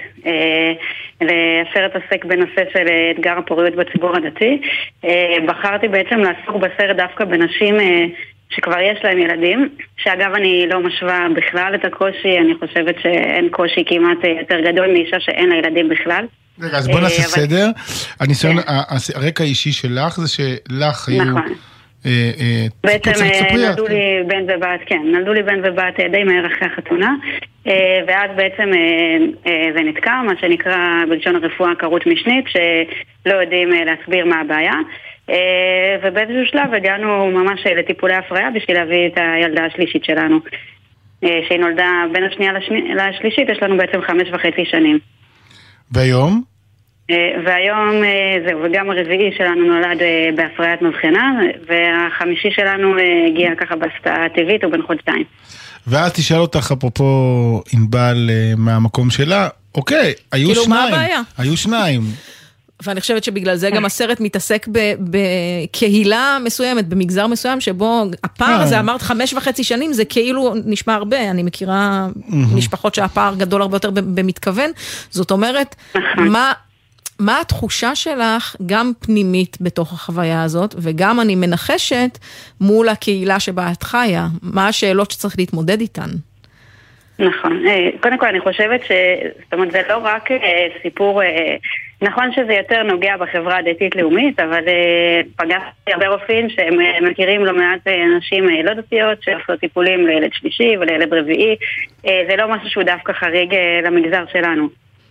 הסרט עסק בנושא של אתגר הפוריות בציבור הדתי. בחרתי בעצם לעסוק בסרט דווקא בנשים שכבר יש להם ילדים, שאגב אני לא משווה בכלל את הקושי, אני חושבת שאין קושי כמעט יותר גדול מאישה שאין לה ילדים בכלל. רגע, אז בוא נעשה סדר. הניסיון, הרקע האישי שלך זה שלך היו... נכון. בעצם נולדו לי בן ובת, כן, נולדו לי בן ובת די מהר אחרי החתונה, ואז בעצם זה נתקע, מה שנקרא בלשון הרפואה קרות משנית, שלא יודעים להסביר מה הבעיה, ובאיזשהו שלב הגענו ממש לטיפולי הפריה בשביל להביא את הילדה השלישית שלנו, שהיא נולדה בין השנייה לשלישית, יש לנו בעצם חמש וחצי שנים. והיום? והיום זהו, וגם הרביעי שלנו נולד בהפריית מבחנה, והחמישי שלנו הגיע ככה בסטה טבעית, הוא בן חודשיים. ואז תשאל אותך אפרופו ענבל מהמקום שלה, אוקיי, היו כאילו, שניים. מה הבעיה? היו שניים. ואני חושבת שבגלל זה גם הסרט מתעסק בקהילה מסוימת, במגזר מסוים, שבו הפער הזה, אמרת חמש וחצי שנים, זה כאילו נשמע הרבה, אני מכירה משפחות שהפער גדול הרבה יותר במתכוון, זאת אומרת, מה... מה התחושה שלך גם פנימית בתוך החוויה הזאת, וגם אני מנחשת מול הקהילה שבה את חיה, מה השאלות שצריך להתמודד איתן? נכון, קודם כל אני חושבת ש... זאת אומרת, זה לא רק סיפור, נכון שזה יותר נוגע בחברה הדתית לאומית, אבל פגשתי הרבה רופאים שהם מכירים לא מעט נשים לא דתיות, שעושות טיפולים לילד שלישי ולילד רביעי, זה לא משהו שהוא דווקא חריג למגזר שלנו.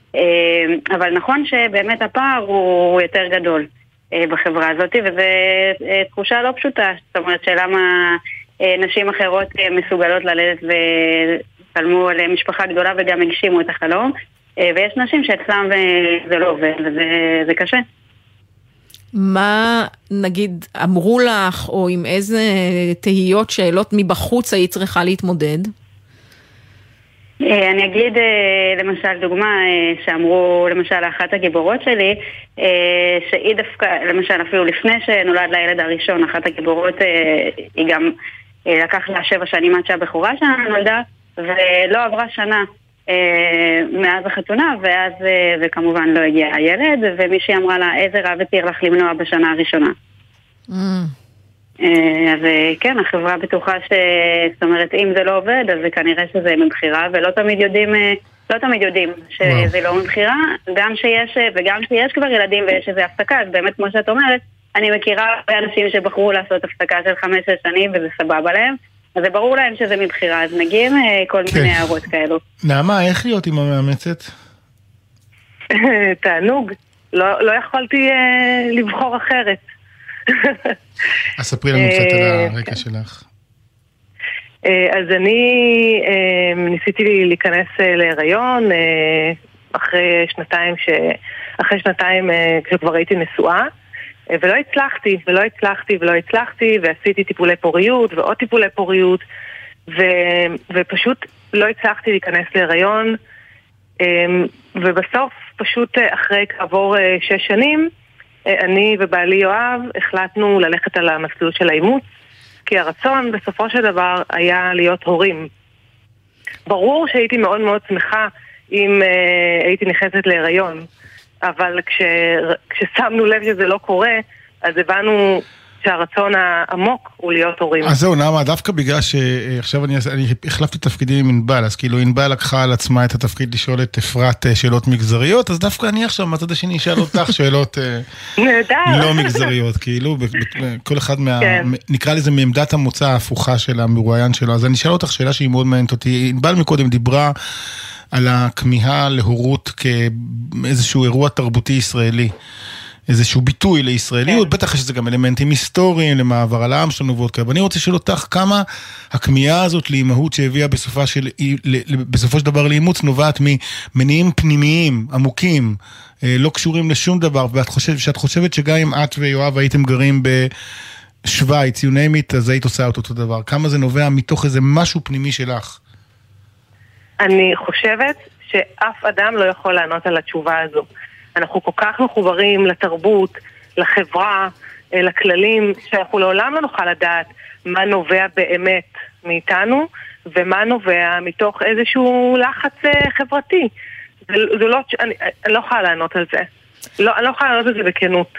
אבל נכון שבאמת הפער הוא יותר גדול בחברה הזאת, וזו תחושה לא פשוטה, זאת אומרת שלמה נשים אחרות מסוגלות ללדת ותלמו על משפחה גדולה וגם הגשימו את החלום, ויש נשים שאצלם זה לא עובד, וזה קשה. מה נגיד אמרו לך, או עם איזה תהיות, שאלות מבחוץ היית צריכה להתמודד? אני אגיד למשל דוגמה שאמרו למשל אחת הגיבורות שלי, שהיא דווקא למשל אפילו לפני שנולד לילד הראשון, אחת הגיבורות היא גם לקח לה שבע שנים עד שהבחורה שלה נולדה, ולא עברה שנה מאז החתונה, ואז וכמובן לא הגיע הילד, ומישהי אמרה לה איזה רב התיר לך למנוע בשנה הראשונה. אז כן, החברה בטוחה ש... זאת אומרת, אם זה לא עובד, אז זה כנראה שזה מבחירה, ולא תמיד יודעים, לא תמיד יודעים שזה לא מבחירה, גם שיש, וגם שיש כבר ילדים ויש איזו הפסקה, אז באמת, כמו שאת אומרת, אני מכירה הרבה אנשים שבחרו לעשות הפסקה של חמש שנים, וזה סבבה להם, אז זה ברור להם שזה מבחירה, אז מגיעים כל מיני הערות כאלו. נעמה, איך להיות עם המאמצת? תענוג. לא יכולתי לבחור אחרת. אז ספרי לנו קצת על הרקע שלך. אז אני ניסיתי להיכנס להיריון אחרי שנתיים ש... אחרי שנתיים כשכבר הייתי נשואה, ולא הצלחתי, ולא הצלחתי, ולא הצלחתי, ועשיתי טיפולי פוריות ועוד טיפולי פוריות, ו... ופשוט לא הצלחתי להיכנס להיריון, ובסוף פשוט אחרי כעבור שש שנים, אני ובעלי יואב החלטנו ללכת על המסלול של האימוץ, כי הרצון בסופו של דבר היה להיות הורים. ברור שהייתי מאוד מאוד שמחה אם uh, הייתי נכנסת להיריון, אבל כש, כששמנו לב שזה לא קורה, אז הבנו שהרצון העמוק הוא להיות הורים. אז זהו, נעמה, דווקא בגלל שעכשיו אני, אני החלפתי תפקידים עם ענבל, אז כאילו ענבל לקחה על עצמה את התפקיד לשאול את אפרת שאלות מגזריות, אז דווקא אני עכשיו מהצד השני אשאל אותך שאלות לא מגזריות, כאילו כל אחד מה, כן. נקרא לזה מעמדת המוצא ההפוכה של המרואיין שלו, אז אני אשאל אותך שאלה שהיא מאוד מעניינת אותי. ענבל מקודם דיברה על הכמיהה להורות כאיזשהו אירוע תרבותי ישראלי. איזשהו ביטוי לישראליות, בטח יש זה גם אלמנטים היסטוריים, למעבר על העם שלנו ועוד כאלה. ואני רוצה לשאול אותך כמה הכמיהה הזאת לאימהות שהביאה בסופה של, בסופו של דבר לאימוץ נובעת ממניעים פנימיים, עמוקים, לא קשורים לשום דבר, ואת חושבת, שאת חושבת שגם אם את ויואב הייתם גרים בשוויץ, you name it, אז היית עושה אותו דבר. כמה זה נובע מתוך איזה משהו פנימי שלך? אני חושבת שאף אדם לא יכול לענות על התשובה הזו. אנחנו כל כך מחוברים לתרבות, לחברה, לכללים, שאנחנו לעולם לא נוכל לדעת מה נובע באמת מאיתנו, ומה נובע מתוך איזשהו לחץ חברתי. זה, זה לא, אני, אני לא יכולה לענות על זה. לא, אני לא יכולה לענות על זה בכנות.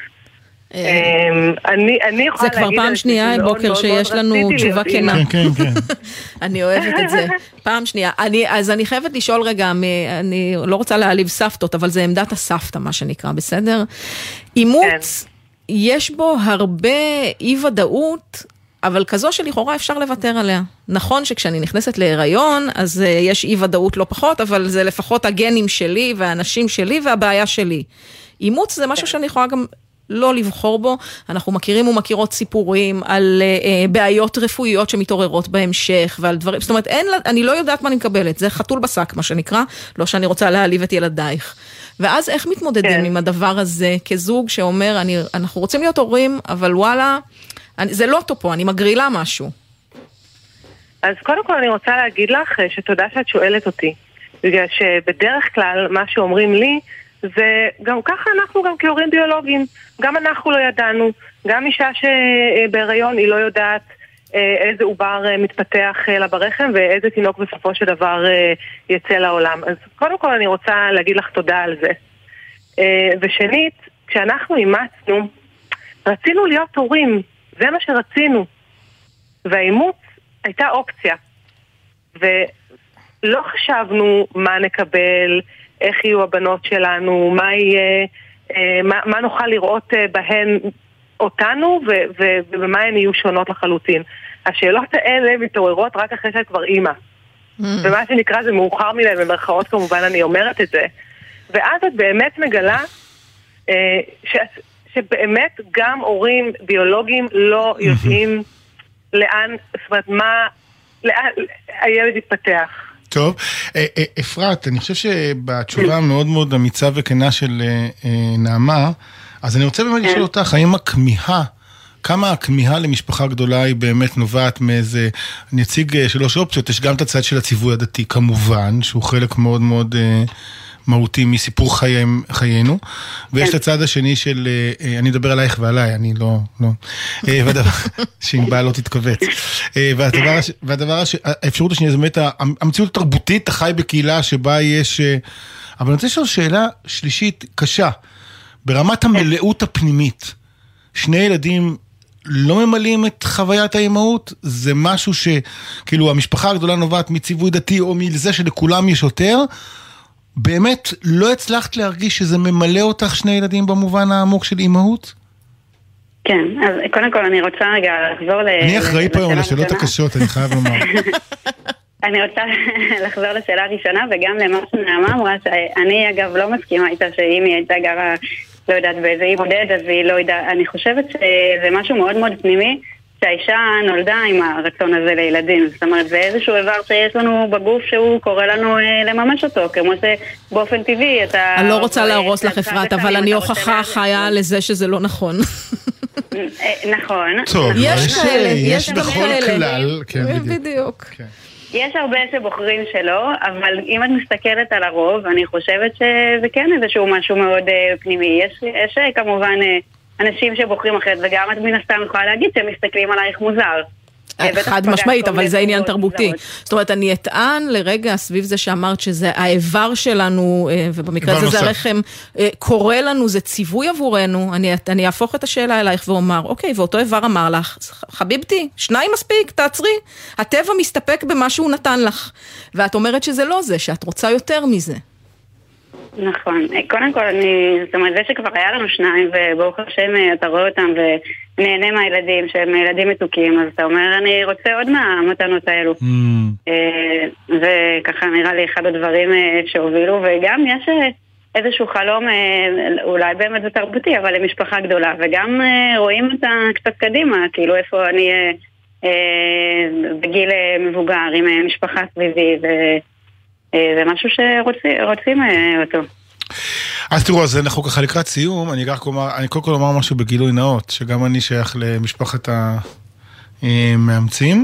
אני, אני יכולה זה כבר פעם שנייה בוקר שיש לנו תשובה כנה. כן, כן, כן. אני אוהבת את זה. פעם שנייה. אני, אז אני חייבת לשאול רגע, אני לא רוצה להעליב סבתות, אבל זה עמדת הסבתא, מה שנקרא, בסדר? אימוץ, יש בו הרבה אי ודאות, אבל כזו שלכאורה אפשר לוותר עליה. נכון שכשאני נכנסת להיריון, אז יש אי ודאות לא פחות, אבל זה לפחות הגנים שלי והאנשים שלי והבעיה שלי. אימוץ זה משהו שאני יכולה גם לא לבחור בו. אנחנו מכירים ומכירות סיפורים על אה, בעיות רפואיות שמתעוררות בהמשך ועל דברים, זאת אומרת, אין, אני לא יודעת מה אני מקבלת, זה חתול בשק מה שנקרא, לא שאני רוצה להעליב את ילדייך. ואז איך מתמודדים כן. עם הדבר הזה כזוג שאומר, אני, אנחנו רוצים להיות הורים, אבל וואלה, אני, זה לא טופו, אני מגרילה משהו. אז קודם כל אני רוצה להגיד לך שתודה שאת שואלת אותי, בגלל שבדרך כלל מה שאומרים לי, זה גם ככה אנחנו גם כהורים ביולוגיים, גם אנחנו לא ידענו, גם אישה שבהיריון היא לא יודעת איזה עובר מתפתח לה ברחם ואיזה תינוק בסופו של דבר יצא לעולם. אז קודם כל אני רוצה להגיד לך תודה על זה. ושנית, כשאנחנו אימצנו, רצינו להיות הורים, זה מה שרצינו. והאימוץ הייתה אופציה. ולא חשבנו מה נקבל, איך יהיו הבנות שלנו, מה יהיה, מה, מה נוכל לראות בהן אותנו ו- ו- ובמה הן יהיו שונות לחלוטין. השאלות האלה מתעוררות רק אחרי שאת כבר אימא. Mm. ומה שנקרא זה מאוחר מדי, במרכאות כמובן אני אומרת את זה. ואז את באמת מגלה אה, ש- שבאמת גם הורים ביולוגיים לא יודעים לאן, זאת אומרת, מה, לאן הילד יתפתח. טוב, אפרת, אני חושב שבתשובה מאוד מאוד אמיצה וכנה של נעמה, אז אני רוצה באמת לשאול אותך, האם הכמיהה, כמה הכמיהה למשפחה גדולה היא באמת נובעת מאיזה, אני אציג שלוש אופציות, יש גם את הצד של הציווי הדתי כמובן, שהוא חלק מאוד מאוד מהותי מסיפור חיים, חיינו, ויש את הצד השני של, אני אדבר עלייך ועליי, אני לא, לא, שאם באה לא תתכווץ. והדבר, והדבר, האפשרות השנייה, זה באמת המציאות התרבותית, החי בקהילה שבה יש, אבל אני רוצה לשאול שאלה שלישית קשה, ברמת המלאות הפנימית, שני ילדים לא ממלאים את חוויית האימהות, זה משהו שכאילו המשפחה הגדולה נובעת מציווי דתי או מזה שלכולם יש יותר, באמת לא הצלחת להרגיש שזה ממלא אותך שני ילדים במובן העמוק של אימהות? כן, אז קודם כל אני רוצה רגע לחזור ל... אני אחראי פה היום לשאלות הקשות, אני חייב לומר. אני רוצה לחזור לשאלה הראשונה וגם למה שנעמה אמרה, שאני אגב לא מסכימה איתה שאם היא הייתה גרה, לא יודעת באיזה אי בודד, אז היא לא יודעת, אני חושבת שזה משהו מאוד מאוד פנימי, שהאישה נולדה עם הרצון הזה לילדים. זאת אומרת, זה איזשהו איבר שיש לנו בגוף שהוא קורא לנו לממש אותו, כמו שבאופן טבעי אתה... אני לא רוצה להרוס לך אפרת, אבל אני הוכחה חיה לזה שזה לא נכון. נכון. טוב, יש כאלה, יש בכל כלל. בדיוק. יש הרבה שבוחרים שלא, אבל אם את מסתכלת על הרוב, אני חושבת שזה כן איזשהו משהו מאוד פנימי. יש, יש כמובן אנשים שבוחרים אחרת, וגם את מן הסתם יכולה להגיד שהם מסתכלים עלייך מוזר. חד משמעית, אבל זה עניין תרבותי. זאת אומרת, אני אטען לרגע סביב זה שאמרת שזה האיבר שלנו, ובמקרה הזה זה הרחם, קורא לנו, זה ציווי עבורנו, אני אהפוך את השאלה אלייך ואומר, אוקיי, ואותו איבר אמר לך, חביבתי, שניים מספיק, תעצרי, הטבע מסתפק במה שהוא נתן לך, ואת אומרת שזה לא זה, שאת רוצה יותר מזה. נכון, קודם כל אני, זאת אומרת, זה שכבר היה לנו שניים וברוך השם אתה רואה אותם ונהנה מהילדים שהם ילדים מתוקים, אז אתה אומר אני רוצה עוד מהמתנות האלו וככה נראה לי אחד הדברים שהובילו, וגם יש איזשהו חלום, אולי באמת זה תרבותי, אבל למשפחה גדולה, וגם רואים את קצת קדימה, כאילו איפה אני בגיל מבוגר עם משפחה סביבי, זה משהו שרוצים אותו. אז תראו, אז אנחנו ככה לקראת סיום, אני קודם כל אומר משהו בגילוי נאות, שגם אני שייך למשפחת המאמצים,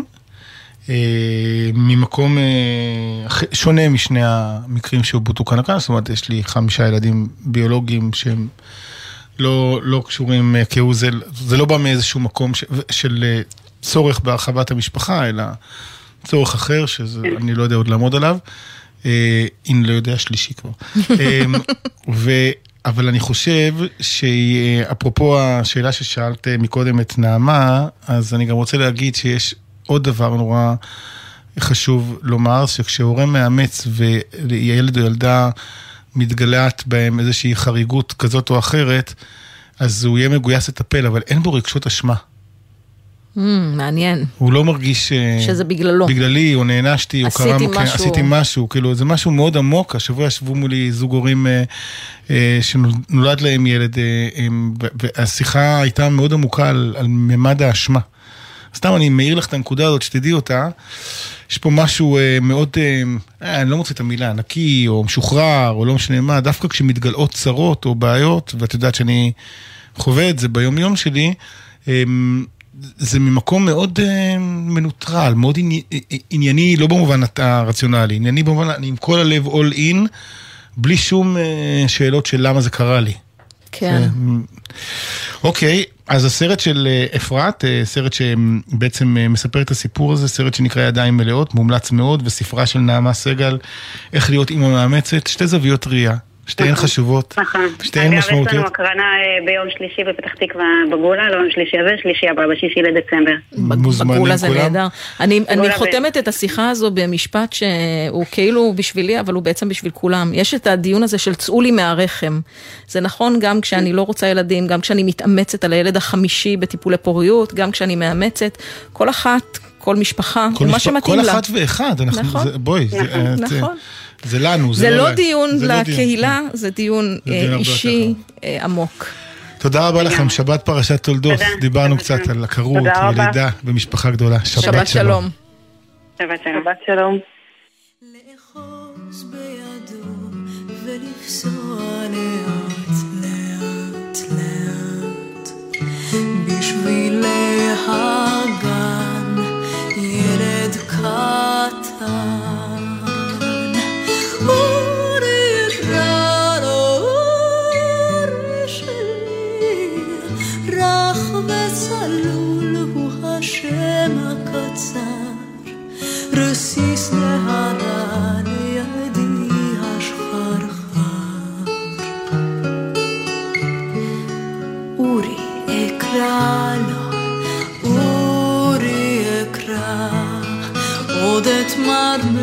ממקום שונה משני המקרים שהובאו כאן כאן, זאת אומרת, יש לי חמישה ילדים ביולוגיים שהם לא, לא קשורים כהוא זה, זה לא בא מאיזשהו מקום ש, של צורך בהרחבת המשפחה, אלא צורך אחר, שאני לא יודע עוד לעמוד עליו, אם לא יודע שלישי כבר. ו... אבל אני חושב שאפרופו השאלה ששאלת מקודם את נעמה, אז אני גם רוצה להגיד שיש עוד דבר נורא חשוב לומר, שכשהורה מאמץ וילד או ילדה מתגלעת בהם איזושהי חריגות כזאת או אחרת, אז הוא יהיה מגויס לטפל, אבל אין בו רגשות אשמה. Mm, מעניין. הוא לא מרגיש שזה בגללו. בגללי, או נענשתי, או קרה משהו. עשיתי משהו. כאילו, זה משהו מאוד עמוק. השבוע ישבו מולי זוג הורים אה, אה, שנולד להם ילד, אה, אה, והשיחה הייתה מאוד עמוקה על, על ממד האשמה. סתם אני מעיר לך את הנקודה הזאת, שתדעי אותה. יש פה משהו אה, מאוד, אה, אה, אני לא מוצא את המילה, נקי, או משוחרר, או לא משנה מה, דווקא כשמתגלעות צרות או בעיות, ואת יודעת שאני חווה את זה ביום יום שלי, אה, זה ממקום מאוד uh, מנוטרל, מאוד עני, ענייני, לא במובן הרציונלי, ענייני במובן, אני עם כל הלב all in, בלי שום uh, שאלות של למה זה קרה לי. כן. אוקיי, אז הסרט של אפרת, סרט שבעצם מספר את הסיפור הזה, סרט שנקרא ידיים מלאות, מומלץ מאוד, וספרה של נעמה סגל, איך להיות אמא מאמצת, שתי זוויות ראייה. שתיהן חשובות, שתיהן משמעותיות. אגב, יש לנו הקרנה ביום שלישי בפתח תקווה בגולה, לא יום שלישי הזה, שלישי הבא, בשישי לדצמבר. בגולה זה נהדר. אני חותמת את השיחה הזו במשפט שהוא כאילו בשבילי, אבל הוא בעצם בשביל כולם. יש את הדיון הזה של צאו לי מהרחם. זה נכון גם כשאני לא רוצה ילדים, גם כשאני מתאמצת על הילד החמישי בטיפולי פוריות, גם כשאני מאמצת, כל אחת, כל משפחה, מה שמתאים לה. כל אחת ואחד, בואי, נכון. זה לנו, זה לא דיון לקהילה, זה דיון אישי עמוק. תודה רבה לכם, שבת פרשת תולדות, דיברנו קצת על הקרות, ולידה במשפחה גדולה. שבת שלום. שבת שלום. לאחוז בידו ולפסוע לאט לאט לאט בשבילי הגן ילד קטן השם הקצר רסיס נהרה לידי השחרחר אורי אקרא לו אורי אקרא עוד אתמרמר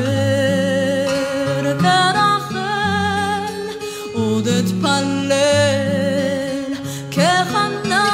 ורחל עוד אתפלל כחנה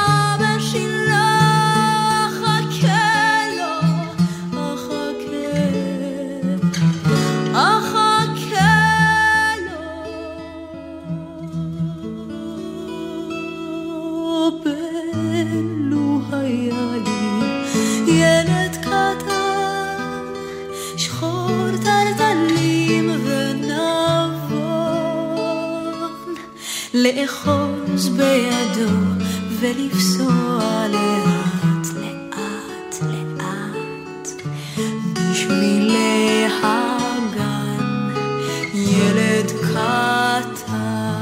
לאחוז בידו ולפסוע לאט לאט לאט בשבילי הגן ילד קטן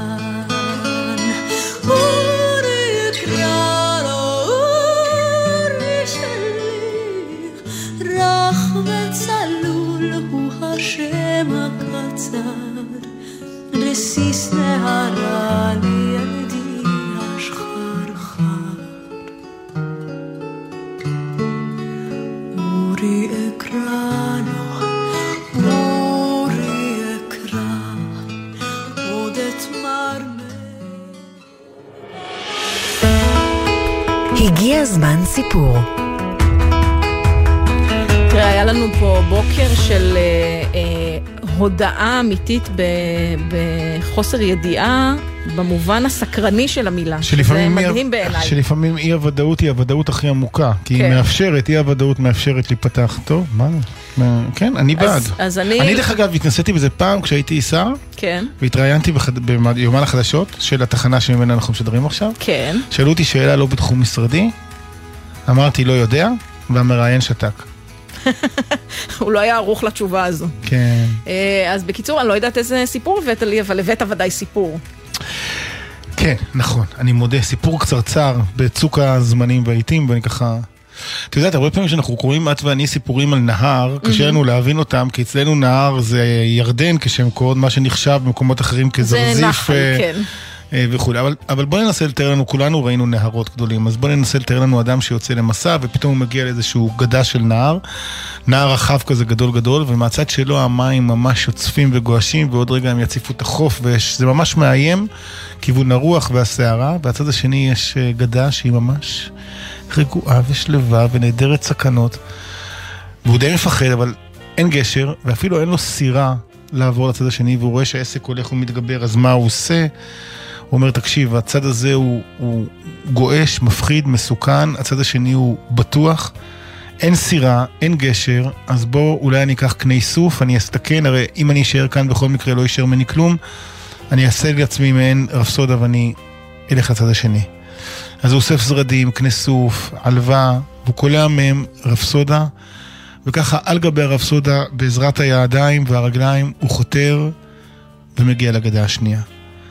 אורי יקרא לו אורי שלי רך וצלול הוא השם הקצר רסיס נהרה לידי השחרחר אורי אקרא לו אורי אקרא עוד אתמרמר. הגיע זמן סיפור. תראה, היה לנו פה בוקר של אה, אה, הודעה אמיתית בחוסר ידיעה, במובן הסקרני של המילה. זה מדהים בעיניי. שלפעמים אי הוודאות היא הוודאות הכי עמוקה, כי היא מאפשרת, אי הוודאות מאפשרת להיפתח. טוב, מה? כן, אני בעד. אז אני... אני דרך אגב התנסיתי בזה פעם כשהייתי שר, כן. והתראיינתי ביומן החדשות של התחנה שממנה אנחנו משדרים עכשיו. כן. שאלו אותי שאלה לא בתחום משרדי, אמרתי לא יודע, והמראיין שתק. הוא לא היה ערוך לתשובה הזו. כן. אז בקיצור, אני לא יודעת איזה סיפור הבאת לי, אבל הבאת ודאי סיפור. כן, נכון. אני מודה, סיפור קצרצר בצוק הזמנים והעיתים, ואני ככה... אתה יודעת, הרבה פעמים שאנחנו קוראים את ואני סיפורים על נהר, קשה לנו להבין אותם, כי אצלנו נהר זה ירדן כשם קוד, מה שנחשב במקומות אחרים כזרזיף. זה נחל, כן. וכו'. אבל, אבל בוא ננסה לתאר לנו, כולנו ראינו נהרות גדולים, אז בוא ננסה לתאר לנו אדם שיוצא למסע, ופתאום הוא מגיע לאיזשהו גדה של נהר, נהר רחב כזה גדול גדול, ומהצד שלו המים ממש יוצפים וגועשים, ועוד רגע הם יציפו את החוף, וזה ממש מאיים, כיוון הרוח והסערה, והצד השני יש גדה שהיא ממש רגועה ושלווה, ונהדרת סכנות, והוא די מפחד, אבל אין גשר, ואפילו אין לו סירה לעבור לצד השני, והוא רואה שהעסק הולך ומתגבר, אז מה הוא עושה? הוא אומר, תקשיב, הצד הזה הוא, הוא גואש, מפחיד, מסוכן, הצד השני הוא בטוח, אין סירה, אין גשר, אז בוא, אולי אני אקח קני סוף, אני אסתכן, הרי אם אני אשאר כאן בכל מקרה לא יישאר מני כלום, אני אעשה לעצמי מעין רפסודה ואני אלך לצד השני. אז הוא אוסף זרדים, קני סוף, עלווה, והוא קולע מהם רפסודה, וככה על גבי הרפסודה, בעזרת הידיים והרגליים, הוא חותר ומגיע לגדה השנייה.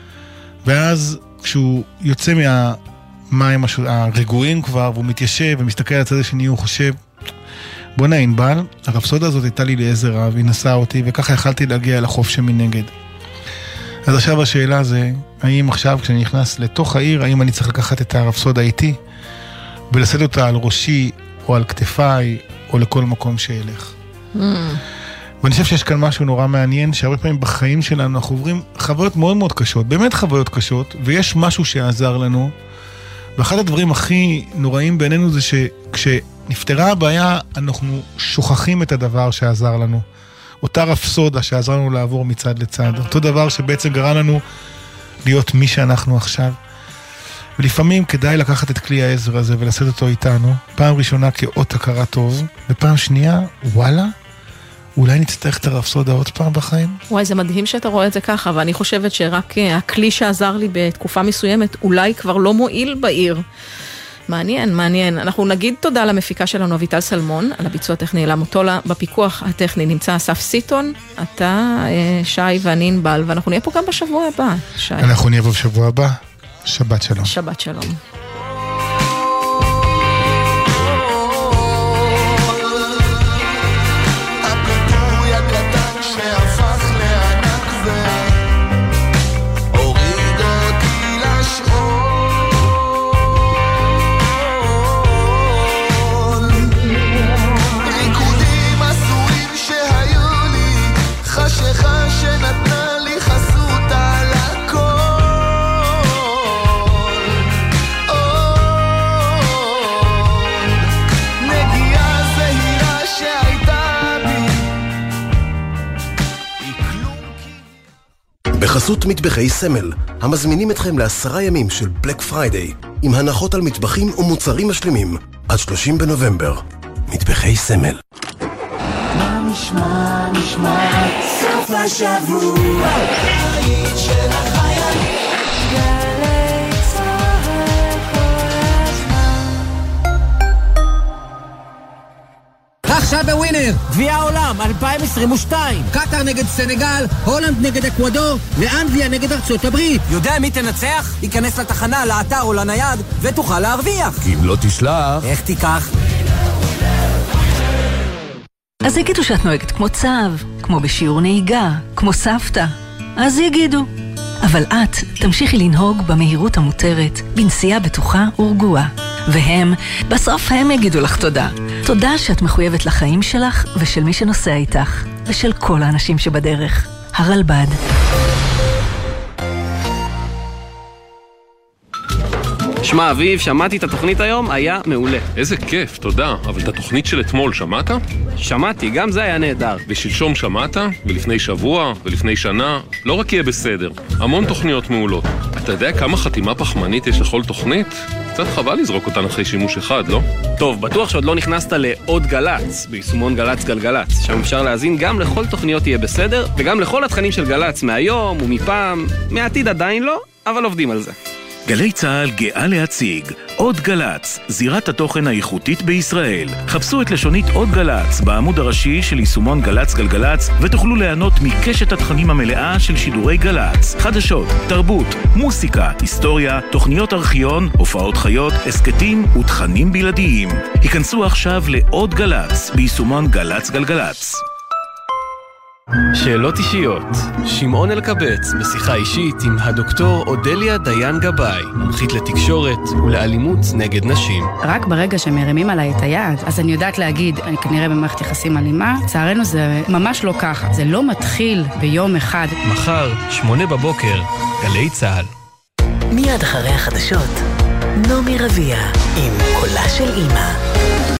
ואז כשהוא יוצא מהמים הרגועים כבר, והוא מתיישב ומסתכל על הצד השני, הוא חושב, בוא נעין בעל, הרפסודה הזאת הייתה לי לעזר רב, היא נסעה אותי, וככה יכלתי להגיע לחוף שמנגד. אז עכשיו השאלה זה, האם עכשיו כשאני נכנס לתוך העיר, האם אני צריך לקחת את הרפסודה איתי, ולשאת אותה על ראשי, או על כתפיי, או לכל מקום שילך. Mm. ואני חושב שיש כאן משהו נורא מעניין, שהרבה פעמים בחיים שלנו אנחנו עוברים חוויות מאוד מאוד קשות, באמת חוויות קשות, ויש משהו שעזר לנו, ואחד הדברים הכי נוראים בעינינו זה שכשנפטרה הבעיה, אנחנו שוכחים את הדבר שעזר לנו. אותה רפסודה שעזר לנו לעבור מצד לצד, אותו דבר שבעצם גרם לנו להיות מי שאנחנו עכשיו. ולפעמים כדאי לקחת את כלי העזר הזה ולשאת אותו איתנו, פעם ראשונה כאות הכרה טוב, ופעם שנייה, וואלה, אולי נצטרך את הרפסודה עוד פעם בחיים? וואי, זה מדהים שאתה רואה את זה ככה, ואני חושבת שרק הכלי שעזר לי בתקופה מסוימת, אולי כבר לא מועיל בעיר. מעניין, מעניין. אנחנו נגיד תודה למפיקה שלנו, אביטל סלמון, על הביצוע הטכני אלה מוטולה. בפיקוח הטכני נמצא אסף סיטון, אתה, שי ואני ענבל, ואנחנו נהיה פה גם בשבוע הבא, שי. אנחנו נהיה פה בשבוע הבא. שבת שלום. שבת שלום. בחסות מטבחי סמל, המזמינים אתכם לעשרה ימים של בלק פריידיי, עם הנחות על מטבחים ומוצרים משלימים, עד שלושים בנובמבר. מטבחי סמל. מה נשמע, נשמע, סוף השבוע, העיד של החייל, גלי צהר כל הזמן. עכשיו בווינר, גביע העולם אלפיים עשרים ושתיים, קטר נגד סנגל, הולנד נגד אקוודור, ואנגליה נגד ארצות הברית. יודע מי תנצח? ייכנס לתחנה, לאתר או לנייד, ותוכל להרוויח. כי אם לא תשלח... איך תיקח? אז יגידו שאת נוהגת כמו צב, כמו בשיעור נהיגה, כמו סבתא. אז יגידו. אבל את תמשיכי לנהוג במהירות המותרת, בנסיעה בטוחה ורגועה. והם, בסוף הם יגידו לך תודה. תודה שאת מחויבת לחיים שלך ושל מי שנוסע איתך, ושל כל האנשים שבדרך. הרלב"ד. שמע, אביב, שמעתי את התוכנית היום, היה מעולה. איזה כיף, תודה. אבל את התוכנית של אתמול שמעת? שמעתי, גם זה היה נהדר. ושלשום שמעת? ולפני שבוע? ולפני שנה? לא רק יהיה בסדר. המון תוכניות מעולות. אתה יודע כמה חתימה פחמנית יש לכל תוכנית? קצת חבל לזרוק אותן אחרי שימוש אחד, לא? טוב, בטוח שעוד לא נכנסת לעוד גלץ, ביישומון גלץ גלגלץ. שם אפשר להזין גם לכל תוכניות יהיה בסדר, וגם לכל התכנים של גלץ מהיום ומפעם. מעתיד עדיין לא, אבל עובדים על זה. גלי צהל גאה להציג עוד גלץ, זירת התוכן האיכותית בישראל. חפשו את לשונית עוד גלץ בעמוד הראשי של יישומון גלץ גלגלץ ותוכלו ליהנות מקשת התכנים המלאה של שידורי גלץ. חדשות, תרבות, מוסיקה, היסטוריה, תוכניות ארכיון, הופעות חיות, הסקטים ותכנים בלעדיים. היכנסו עכשיו לעוד גלץ ביישומון גלץ גלגלץ. שאלות אישיות. שמעון אלקבץ בשיחה אישית עם הדוקטור אודליה דיין גבאי, מומחית לתקשורת ולאלימות נגד נשים. רק ברגע שמרימים עליי את היד, אז אני יודעת להגיד, אני כנראה במערכת יחסים אלימה. לצערנו זה ממש לא ככה. זה לא מתחיל ביום אחד. מחר, שמונה בבוקר, גלי צהל. מיד אחרי החדשות, נעמי רביע עם קולה של אמא.